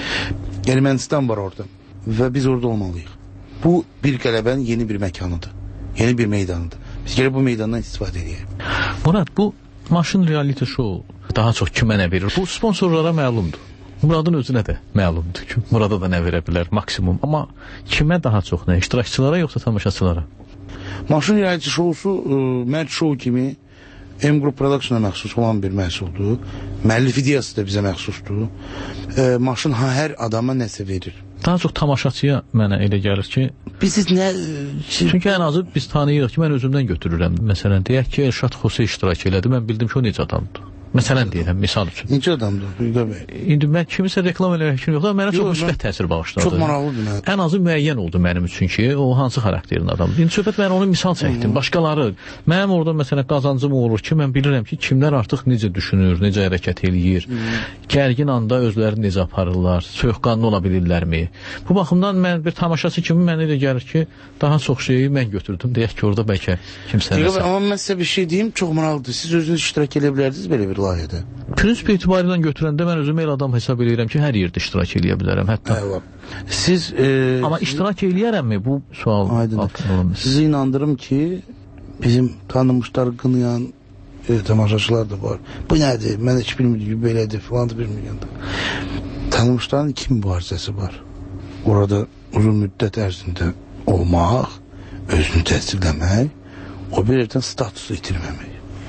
Ermənistan var orada və biz orada olmalıyıq. Bu bir qələbənin yeni bir məkanıdır. Yeni bir meydanıdır. Biz gəlib bu meydandan istifadə edəyik. Murad, bu maşın reality show daha çox kimə nə verir? Bu sponsorlara məlumdur. Muradın özünə də məlumdur ki, Murada da nə verə bilər maksimum. Amma kimə daha çox nə? İştirakçılara yoxsa tamaşaçılara? Maşın reality showsu e, Mərd Show kimi M Group Production'a məxsus olan bir məhsuldur. Müəllif ideyası da bizə məxsusdur. E, maşın ha, hər adama nəsə verir. Daha çox tamaşaçıya mənə elə gəlir ki, biz nə ki... çünki ən azı biz tanıyırıq ki, mən özümdən götürürəm. Məsələn, deyək ki, Elşad Xose iştirak elədi, mən bildim ki, o necə adamdır. Məsələn deyirəm, misal üçün. Necə adamdır? İndi mən kimisə reklam eləmək üçün yox, mənə çox müsbət təsir bağışladı. Çox maraqlıdır mənə. Ən azı müəyyən oldu mənim üçün ki, o hansı xarakterin adamdır. İndi söhbət mən onu misal çəkdim. Başqaları, mənim orada məsələn qazancım olur ki, mən bilirəm ki, kimlər artıq necə düşünür, necə hərəkət eləyir, gərgin anda özlərini necə aparırlar, soyuqqanlı ola bilirlərmi? Bu baxımdan mən bir tamaşaçı kimi mənə elə gəlir ki, daha çox şeyi mən götürdüm. Deyək ki, orada bəlkə kimsə nəsə. Amma mən sizə bir şey deyim, çox maraqlıdır. Siz özünüz iştirak edə bilərdiniz belə bir layihədə. Prinsip etibarıyla götürəndə mən özümü elə adam hesab edirəm ki, hər yerdə iştirak edə bilərəm. Hətta. Siz e, amma iştirak eləyərəmmi bu sual? Aydındır. Sizi inandırım ki, bizim tanınmışlar qınayan e, tamaşaçılar da var. Bu nədir? Mən heç bilmirəm, belədir falan da bilmirəm. Tanınmışların iki mübarizəsi var. Orada uzun müddət ərzində olmaq, özünü təsdiqləmək, o bir yerdən statusu itirməmək.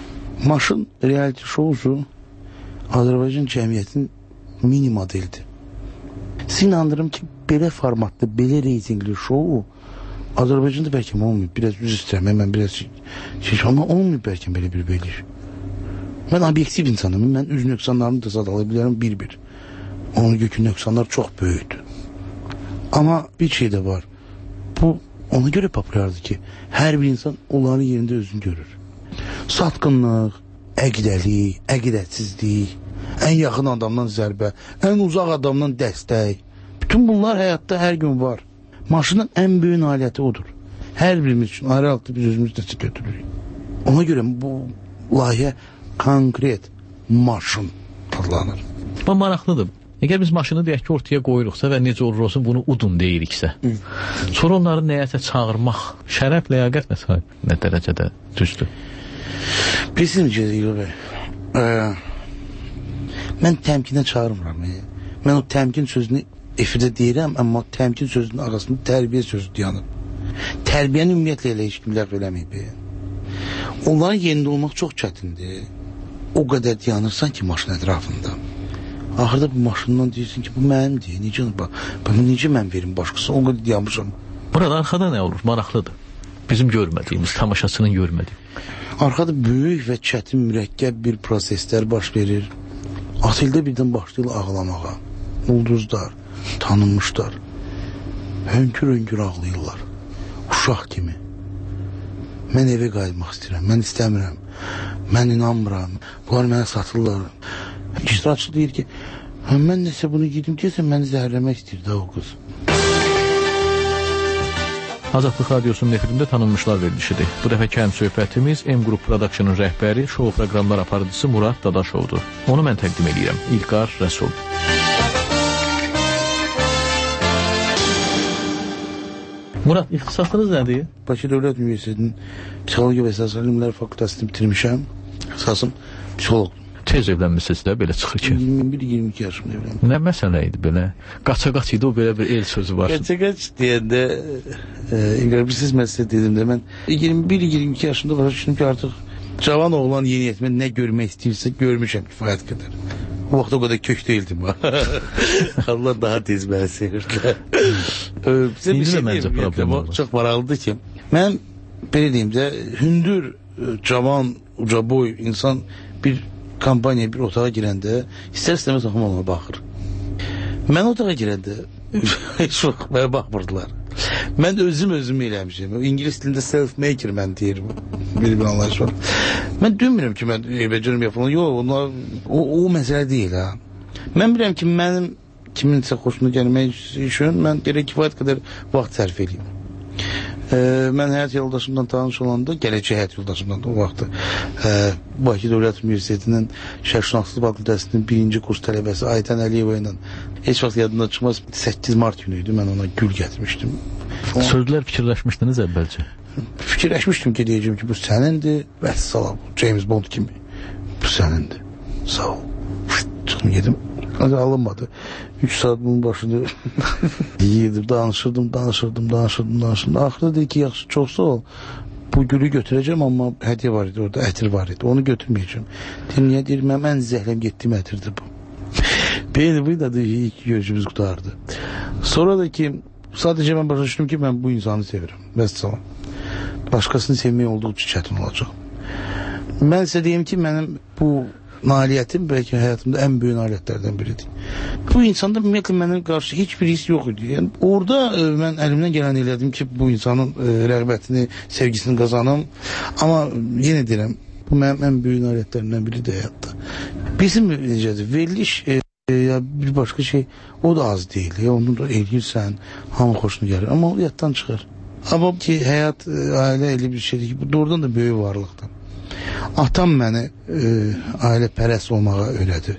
Maşın reality showsu Azərbaycan cəmiyyətinin mini modelidir. Siz inandırım ki, belə formatda, belə reytingli şovu Azərbaycanda bəlkə olmayıb. Biraz üz istəyəm, mən biraz şey, amma olmayıb bəlkə belə bir beliş. Mən obyektiv insanım, mən üz nöqsanlarını da zad ala bilərəm bir-bir. Onun gökün nöqsanlar çox böyükdür. Amma bir şey də var. Bu ona görə populyardır ki, hər bir insan onların yerində özünü görür. Satqınlıq, əqidəlik, əqidətsizlik, ən yaxın adamdan zərbə, ən uzaq adamdan dəstək. Bütün bunlar həyatda hər gün var. Maşının ən böyük nailiyyəti odur. Hər birimiz üçün ayrı altı biz özümüz dəstək götürürük. Ona görə bu layihə konkret maşın adlanır. Bu maraqlıdır. Əgər biz maşını deyək ki, ortaya qoyuruqsa və necə olur olsun bunu udun deyiriksə, Hı. sonra onları nəyəsə çağırmaq, şərəf, ləyaqət və nə dərəcədə düzdür? Bilirsiniz ki, İlham bəy, e, mən təmkinə çağırmıram. E. Mən o təmkin sözünü efirdə deyirəm, amma təmkin sözünün arasında tərbiyə sözü dayanır. Tərbiyəni ümumiyyətlə elə heç kim ləğv eləməyib. Onların yerində olmaq çox çətindir. O qədər dayanırsan ki, maşın ətrafında. Axırda bu maşından deyirsin ki, bu mənimdir. Necə, necə mən verim başqası? O qədər dayanmışam. Burada arxada nə olur? Maraqlıdır. Bizim görmədiyimiz, tamaşasının görmədiyi. Arkada böyük və çətin mürəkkəb bir proseslər baş verir. Asildə birdən başlayır ağlamağa. Ulduzlar, tanınmışlar. Hönkür-hönkür ağlayırlar. Uşaq kimi. Mən evə qayıtmaq istəyirəm, mən istəmirəm. Mən inanmıram. Bunlar mənə satırlar. İcraçı deyir ki, mən nəsə bunu yedim deyəsən, məni zəhərləmək istəyir də o qız. Azadlıq Radiosunun efirində tanınmışlar verilişidir. Bu dəfəki həm söhbətimiz M Group Production'ın rəhbəri, şou proqramlar aparıcısı Murad Dadaşovdur. Onu mən təqdim edirəm. İlqar Rəsul. Murad, ixtisasınız nədir? Bakı Dövlət Üniversitetinin Psixologiya və Sosial İlmlər Fakültəsini bitirmişəm. Əsasım psixoloqdur. Tez evlənmişsiniz də, belə çıxır ki. iyirmi bir iyirmi iki yaşımda evləndim. Nə məsələ idi belə? Qaça-qaç idi, o belə bir el sözü var. Qaça-qaç deyəndə, İlqar, bir siz mən sizə dedim də, mən iyirmi bir iyirmi iki yaşımda başa düşdüm ki, artıq cavan oğlan yeni yetmə nə görmək istəyirsə görmüşəm kifayət qədər. O vaxt o qədər kök deyildim. Allah daha tez məni sevirdi. Bizə bir şey deyim, çox maraqlıdır ki, mən belə deyim də, hündür, cavan, uca boy insan bir kampaniya, bir otağa girəndə istər-istəməz axım ona baxır. Mən otağa girəndə heç vaxt mənə baxmırdılar. Mən özüm özümü eləmişim. İngilis dilində self-maker mən deyirəm. Bir bir anlayış var. Mən demirəm ki, mən evəcərim yapılan. Yox, onlar, o, o məsələ deyil ha. Mən bilirəm ki, mənim kiminsə xoşuna gəlmək üçün mən gerək kifayət qədər vaxt sərf edeyim. Ee, mən həyat yoldaşımdan tanış olanda, gələcək həyat yoldaşımdan da o vaxtı e, Bakı Dövlət Üniversitetinin Şərqşünaslıq Fakültəsinin birinci kurs tələbəsi Aytən Əliyeva ilə heç vaxt yadından çıxmaz, səkkiz mart günü idi, mən ona gül gətirmişdim. Sözlər fikirləşmişdiniz əvvəlcə? Fikirləşmişdim ki, deyəcəm ki, bu sənindir, vəssalam, James Bond kimi, bu sənindir, sağ ol. Çıxdım, yedim. Hadi alınmadı. Üç saat bunun başını yiyirdim, danışırdım, danışırdım, danışırdım, danışırdım. Axırda dedi ki, yaxşı, çox sağ ol. Bu gülü götürəcəm, amma hədiyyə var idi orada, ətir var idi. Onu götürməyəcəm. Deyim, niyə deyir, mən ən zəhləm getdiyim ətirdir bu. Beyni bu da ilk görüşümüz qutardı. Sonra da ki, sadəcə mən başa düşdüm ki, mən bu insanı sevirəm. Vəssalam. Başqasını sevmək olduqca çətin olacaq. Mən sizə deyim ki, mənim bu nailiyyətim bəlkə həyatımda ən böyük nailiyyətlərdən biridir. Bu insanda ümumiyyətlə mənim qarşı heç bir his yox idi. Yəni, orada e, mən əlimdən gələn elədim ki, bu insanın e, rəğbətini, sevgisini qazanım. Amma yenə deyirəm, bu mənim ən böyük nailiyyətlərimdən biridir həyatda. Bizim necədir, veriliş e, e, ya bir başqa şey, o da az deyil. Ya, onu da eləyirsən, hamı xoşuna gəlir. Amma o yaddan çıxır. Amma ki, həyat, e, ailə elə bir şeydir ki, bu doğrudan da böyük varlıqdır. Atam məni e, ailə pərəst olmağa öyrədir.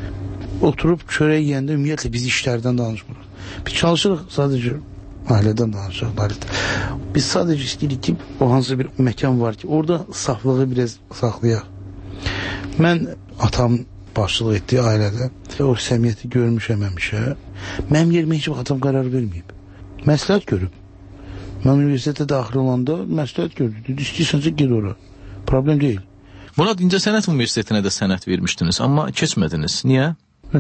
Oturub çörək yeyəndə ümumiyyətlə biz işlərdən danışmırıq. Biz çalışırıq sadəcə ailədən danışırıq. Biz sadəcə istəyirik ki, o hansı bir məkan var ki, orada saflığı biraz saxlayaq. Mən atam başçılıq etdiyi ailədə o səmiyyəti görmüşəm həmişə. Mənim yerimə heç vaxt atam qərar verməyib. Məsləhət görüb. Mən universitetə daxil olanda məsləhət gördü. Dedi, istəyirsənsə ged ora. Problem deyil. Murad, İncəsənət Universitetinə də sənət vermişdiniz, amma keçmədiniz. Niyə?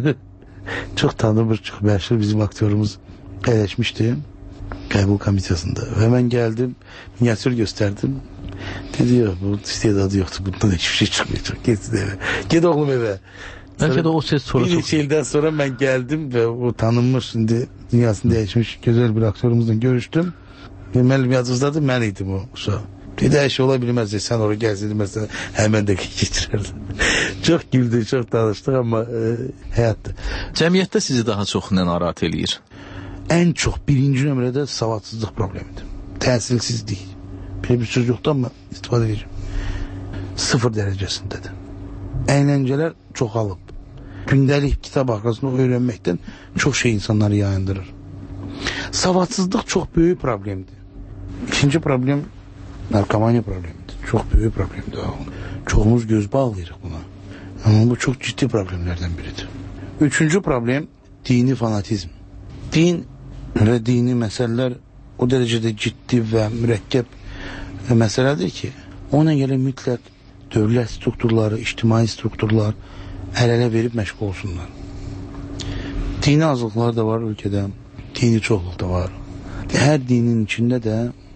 Çox tanınmış, çox məşhur bizim aktyorumuz əyləşmişdi qəbul komissiyasında. Və mən gəldim, minyatür göstərdim. Dedi, yox, bu istedadı yoxdur, bundan hiçbir şey çıxmayacaq. Getsin eve. Ged oğlum eve. Bəlkə də o ses sonra çok... Bir neçə ildən sonra mən gəldim və o tanınmış, şimdi dünyasını dəyişmiş gözəl bir aktörümüzlə görüşdüm. Mənim yadınızdadır, mən idim o uşaq. Dedi, hər şey ola bilməzdi, sən oraya gəlsəydin, məsələn, həmən də keçirərdi. Çox güldük, çox danışdıq, amma e, həyatdır. Cəmiyyətdə sizi daha çox nə narahat eləyir? Ən çox birinci nömrədə savadsızlıq problemidir. Təhsilsizlik. Bir bir söz yoxdur, amma istifadə edəcəm. Sıfır dərəcəsindədir. Əyləncələr çoxalıb. gündəlik kitab arasında öyrənməkdən çox şey insanları yayındırır. Savadsızlıq çox böyük problemdir. İkinci problem narkomaniya problemidir. Çox böyük problemdir. Çoxumuz göz bağlayırıq buna. Amma bu çox ciddi problemlərdən biridir. Üçüncü problem dini fanatizm. Din və dini məsələlər o dərəcədə ciddi və mürəkkəb məsələdir ki, ona görə mütləq dövlət strukturları, ictimai strukturlar əl-ələ verib məşğul olsunlar. Dini azlıqlar da var ölkədə, dini çoxluq da var. Hər dinin içində də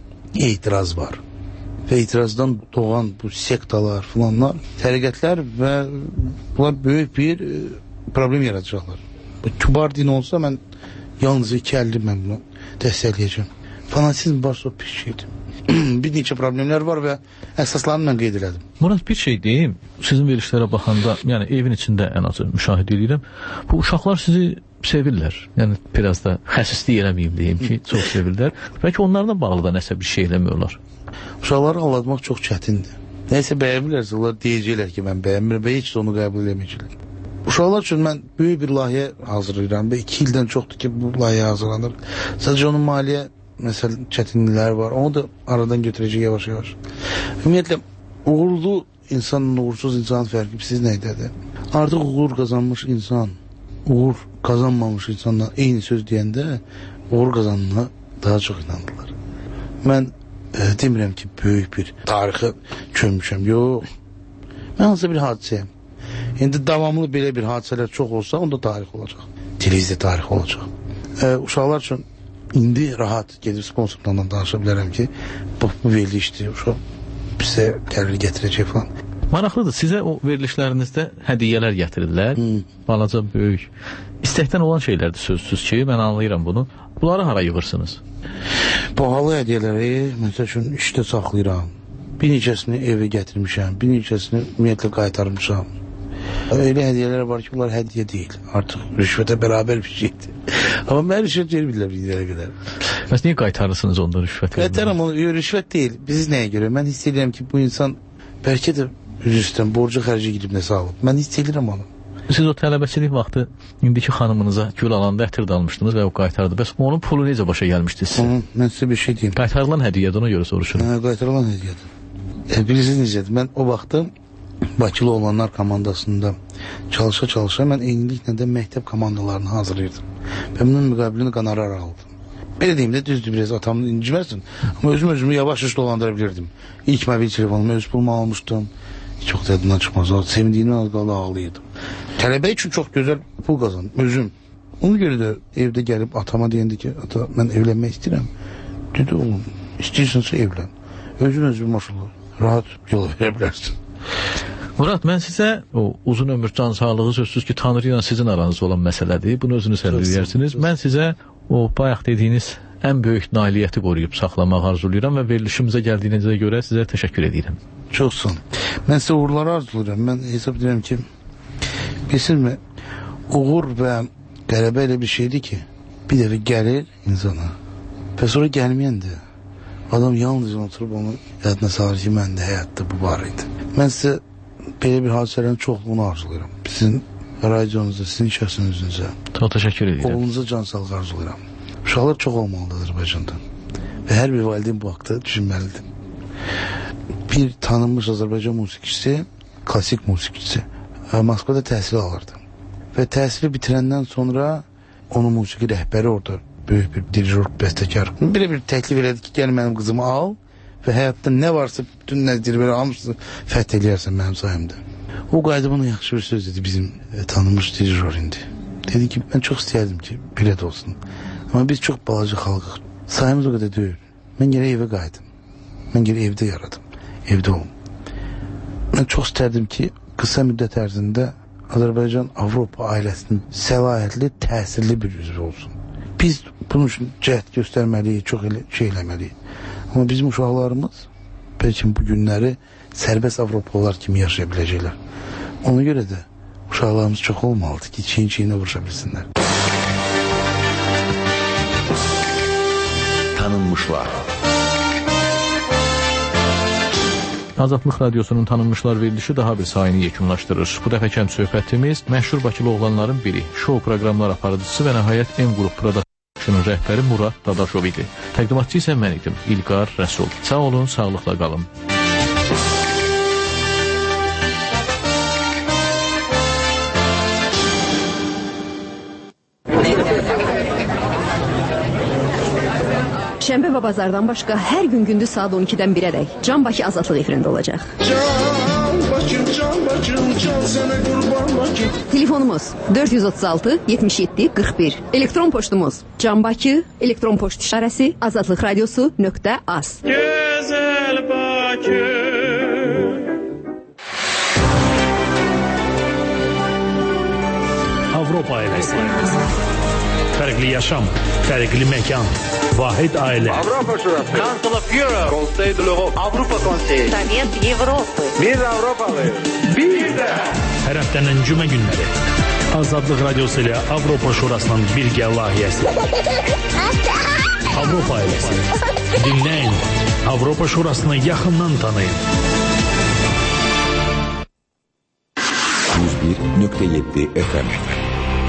etiraz var. Və etirazdan doğan bu sektalar filanlar, təriqətlər və bunlar böyük bir problem yaradacaqlar. Bu kübar din olsa mən yalnız iki əlli mən bunu dəstəkləyəcəm. Fanatizm varsa o pis şeydir. Bir neçə problemlər var və əsaslarını mən qeyd elədim. Murad, bir şey deyim, sizin verilişlərə baxanda, yəni evin içində ən azı müşahidə edirəm, bu uşaqlar sizi sevirlər. Yəni biraz da xəsislik eləməyim deyim ki, çox sevirlər. Bəlkə onlarla bağlı da nəsə bir şey eləmiyorlar. Uşaqları anlatmaq çox çətindir. Nəsə bəyənmirlərsə, onlar deyəcəklər ki, mən bəyənmirəm və heç də onu qəbul eləməyəcəklər. Uşaqlar üçün mən böyük bir layihə hazırlayıram və iki ildən çoxdur ki, bu layihə hazırlanır. Sadəcə onun maliyyə məsəl çətinlikləri var. Onu da aradan götürəcək yavaş-yavaş. Ümumiyyətlə, uğurlu insanla uğursuz insanın fərqi siz nəydədir? Artıq uğur qazanmış insan, uğur qazanmamış insanla eyni söz deyəndə uğur qazanına daha çox inanırlar. Mən e, demirəm ki, böyük bir tarixə kömmüşəm. Yox. Mən hansısa bir hadisəyəm. İndi davamlı belə bir hadisələr çox olsa, onda tarix olacaq. Televizdə tarix olacaq. E, uşaqlar üçün indi rahat gedib sponsorlarla danışa bilərəm ki, bu, bu verilişdir, uşaq bizə gəlir gətirəcək falan. Maraqlıdır, sizə o verilişlərinizdə hədiyyələr gətirirlər, hmm. balaca, böyük. İstəkdən olan şeylərdir sözsüz ki, mən anlayıram bunu. Bunları hara yığırsınız? Bahalı hədiyyələri, məsəl üçün, işdə saxlayıram. Bir neçəsini evə gətirmişəm, bir neçəsini ümumiyyətlə qaytarmışam. Öyle hediyeler var ki bunlar hediye değil. Artık rüşvete beraber bir şeydi. Ama ben rüşvet vermirlər bir yere kadar. Bəs niye qaytarırsınız onda rüşvet? Qaytarım onu, rüşvet değil. Biz neye göre? Ben hissediyorum ki bu insan belki de üzüstən borcu xərci gidib nəsə alıb. Mən hiss edirəm onu. Siz o tələbəçilik vaxtı indiki xanımınıza gül alanda ətir də almışdınız və o qaytardı. Bəs onun pulu necə başa gəlmişdi sizə? Hı, mən sizə bir şey deyim. Qaytarılan hədiyyədir, ona görə soruşurum. Hə, qaytarılan hədiyyədir. E, bilirsiniz necədir? Mən o vaxtı Bakılı olanlar komandasında çalışa-çalışa mən eyniliklə də məktəb komandalarını hazırlayırdım. Və bunun müqabilində qonorar aldım. Belə deyim də düzdür, biraz atamı inciməsin. Amma özüm özümü yavaş-yavaş dolandıra bilirdim. İlk mobil telefonumu öz pulumu almışdım. Çox dadından çıxmaz. Sevindiğimden az qaldı ağlayırdım. Tələbə üçün çox gözəl pul qazandım. Özüm. Ona görə də evdə gəlib atama deyəndə ki, ata mən evlənmək istəyirəm. Dedi oğlum, istəyirsənsə evlən. Özün özün maşallah rahat yol verə bilərsin. Murad, mən sizə o uzun ömür can sağlığı sözsüz ki, Tanrı ilə sizin aranızda olan məsələdir. Bunu özünüz həll edərsiniz. Mən sizə o bayaq dediyiniz ən böyük nailiyyəti qoruyub saxlamaq arzulayıram və verilişimizə gəldiyinizə görə sizə təşəkkür edirəm. Çox sağ olun. Mən sizə uğurları arzulayıram. Mən hesab edirəm ki, bilsinizmi, uğur və qələbə elə bir şeydir ki, bir dəfə gəlir insana və sonra gəlməyəndə adam yalnız oturub onu yadına salır ki, məndə həyatda bu var idi. Mən sizə belə bir hadisələrin çoxluğunu arzulayıram. Sizin radionuzda, sizin şəxsinizə. Çox təşəkkür edirəm. Oğlunuza can sağlıq arzulayıram. Uşaqlar çox olmalıdır Azərbaycanda. Və hər bir valideyn bu haqda düşünməlidir. Bir tanınmış Azərbaycan musiqiçisi, klasik musiqiçisi Moskvada təhsil alırdı. Və təhsili bitirəndən sonra onun musiqi rəhbəri orada böyük bir dirijor, bəstəkar. Belə bir təklif elədi ki, gəl mənim qızımı al və həyatda nə varsa bütün nəzdirləri hamısını fəth eləyərsən mənim sayımda. O qayda bana yaxşı bir söz dedi bizim e, tanınmış dirijor indi. Dedi ki, mən çox istəyərdim ki, bilet olsun. Amma biz çox balaca xalqıq. Sayımız o qədər deyil. Mən gərək evə qaydım. Mən gərək evdə yaradım. Evdə olum. Mən çox istərdim ki, qısa müddət ərzində Azərbaycan Avropa ailəsinin səlahiyyətli, təsirli bir üzvü olsun. Biz bunun üçün cəhd göstərməliyik, çox elə, şey eləməliyik. Amma bizim uşaqlarımız bəlkə bu günləri sərbəst Avropalılar kimi yaşaya biləcəklər. Ona görə də uşaqlarımız çox olmalıdır ki, çiyin-çiyinə vuruşa bilsinlər. Tanınmışlar. Azadlıq Radiosunun tanınmışlar verilişi daha bir sayını yekunlaşdırır. Bu dəfə kəm söhbətimiz məşhur Bakılı oğlanların biri, şou proqramlar aparıcısı və nəhayət M Qrup Production'ın rəhbəri Murad Dadaşov idi. Təqdimatçı isə mən idim, İlqar Rəsul. Sağ olun, sağlıqla qalın. Şənbə və bazardan başqa hər gün gündüz saat on ikidən birədək Can Bakı Azadlıq efirində olacaq. Can Bakım, Can Bakım, Can sənə qurban Bakım. Telefonumuz dörd yüz otuz altı yetmiş yeddi qırx bir. Elektron poçtumuz Can Bakı, elektron poçt işarəsi azadlıq radiosu nöqtə az. Gözəl Bakı. Avropa ailəsi. Fərqli yaşam, fərqli məkan, vahid ailə. Avropa Şurası. Council of Europe. Conseil de l'Europe. Avropa Konseyi. Sovet Avropa. Biz Avropalıyıq. Biz də. Hər həftənin cümə günləri. Azadlıq Radiosu ilə Avropa Şurasının birgə layihəsi. Avropa ailəsi. Dinləyin. Avropa Şurasını yaxından tanıyın. yüz bir nöqtə yeddi F M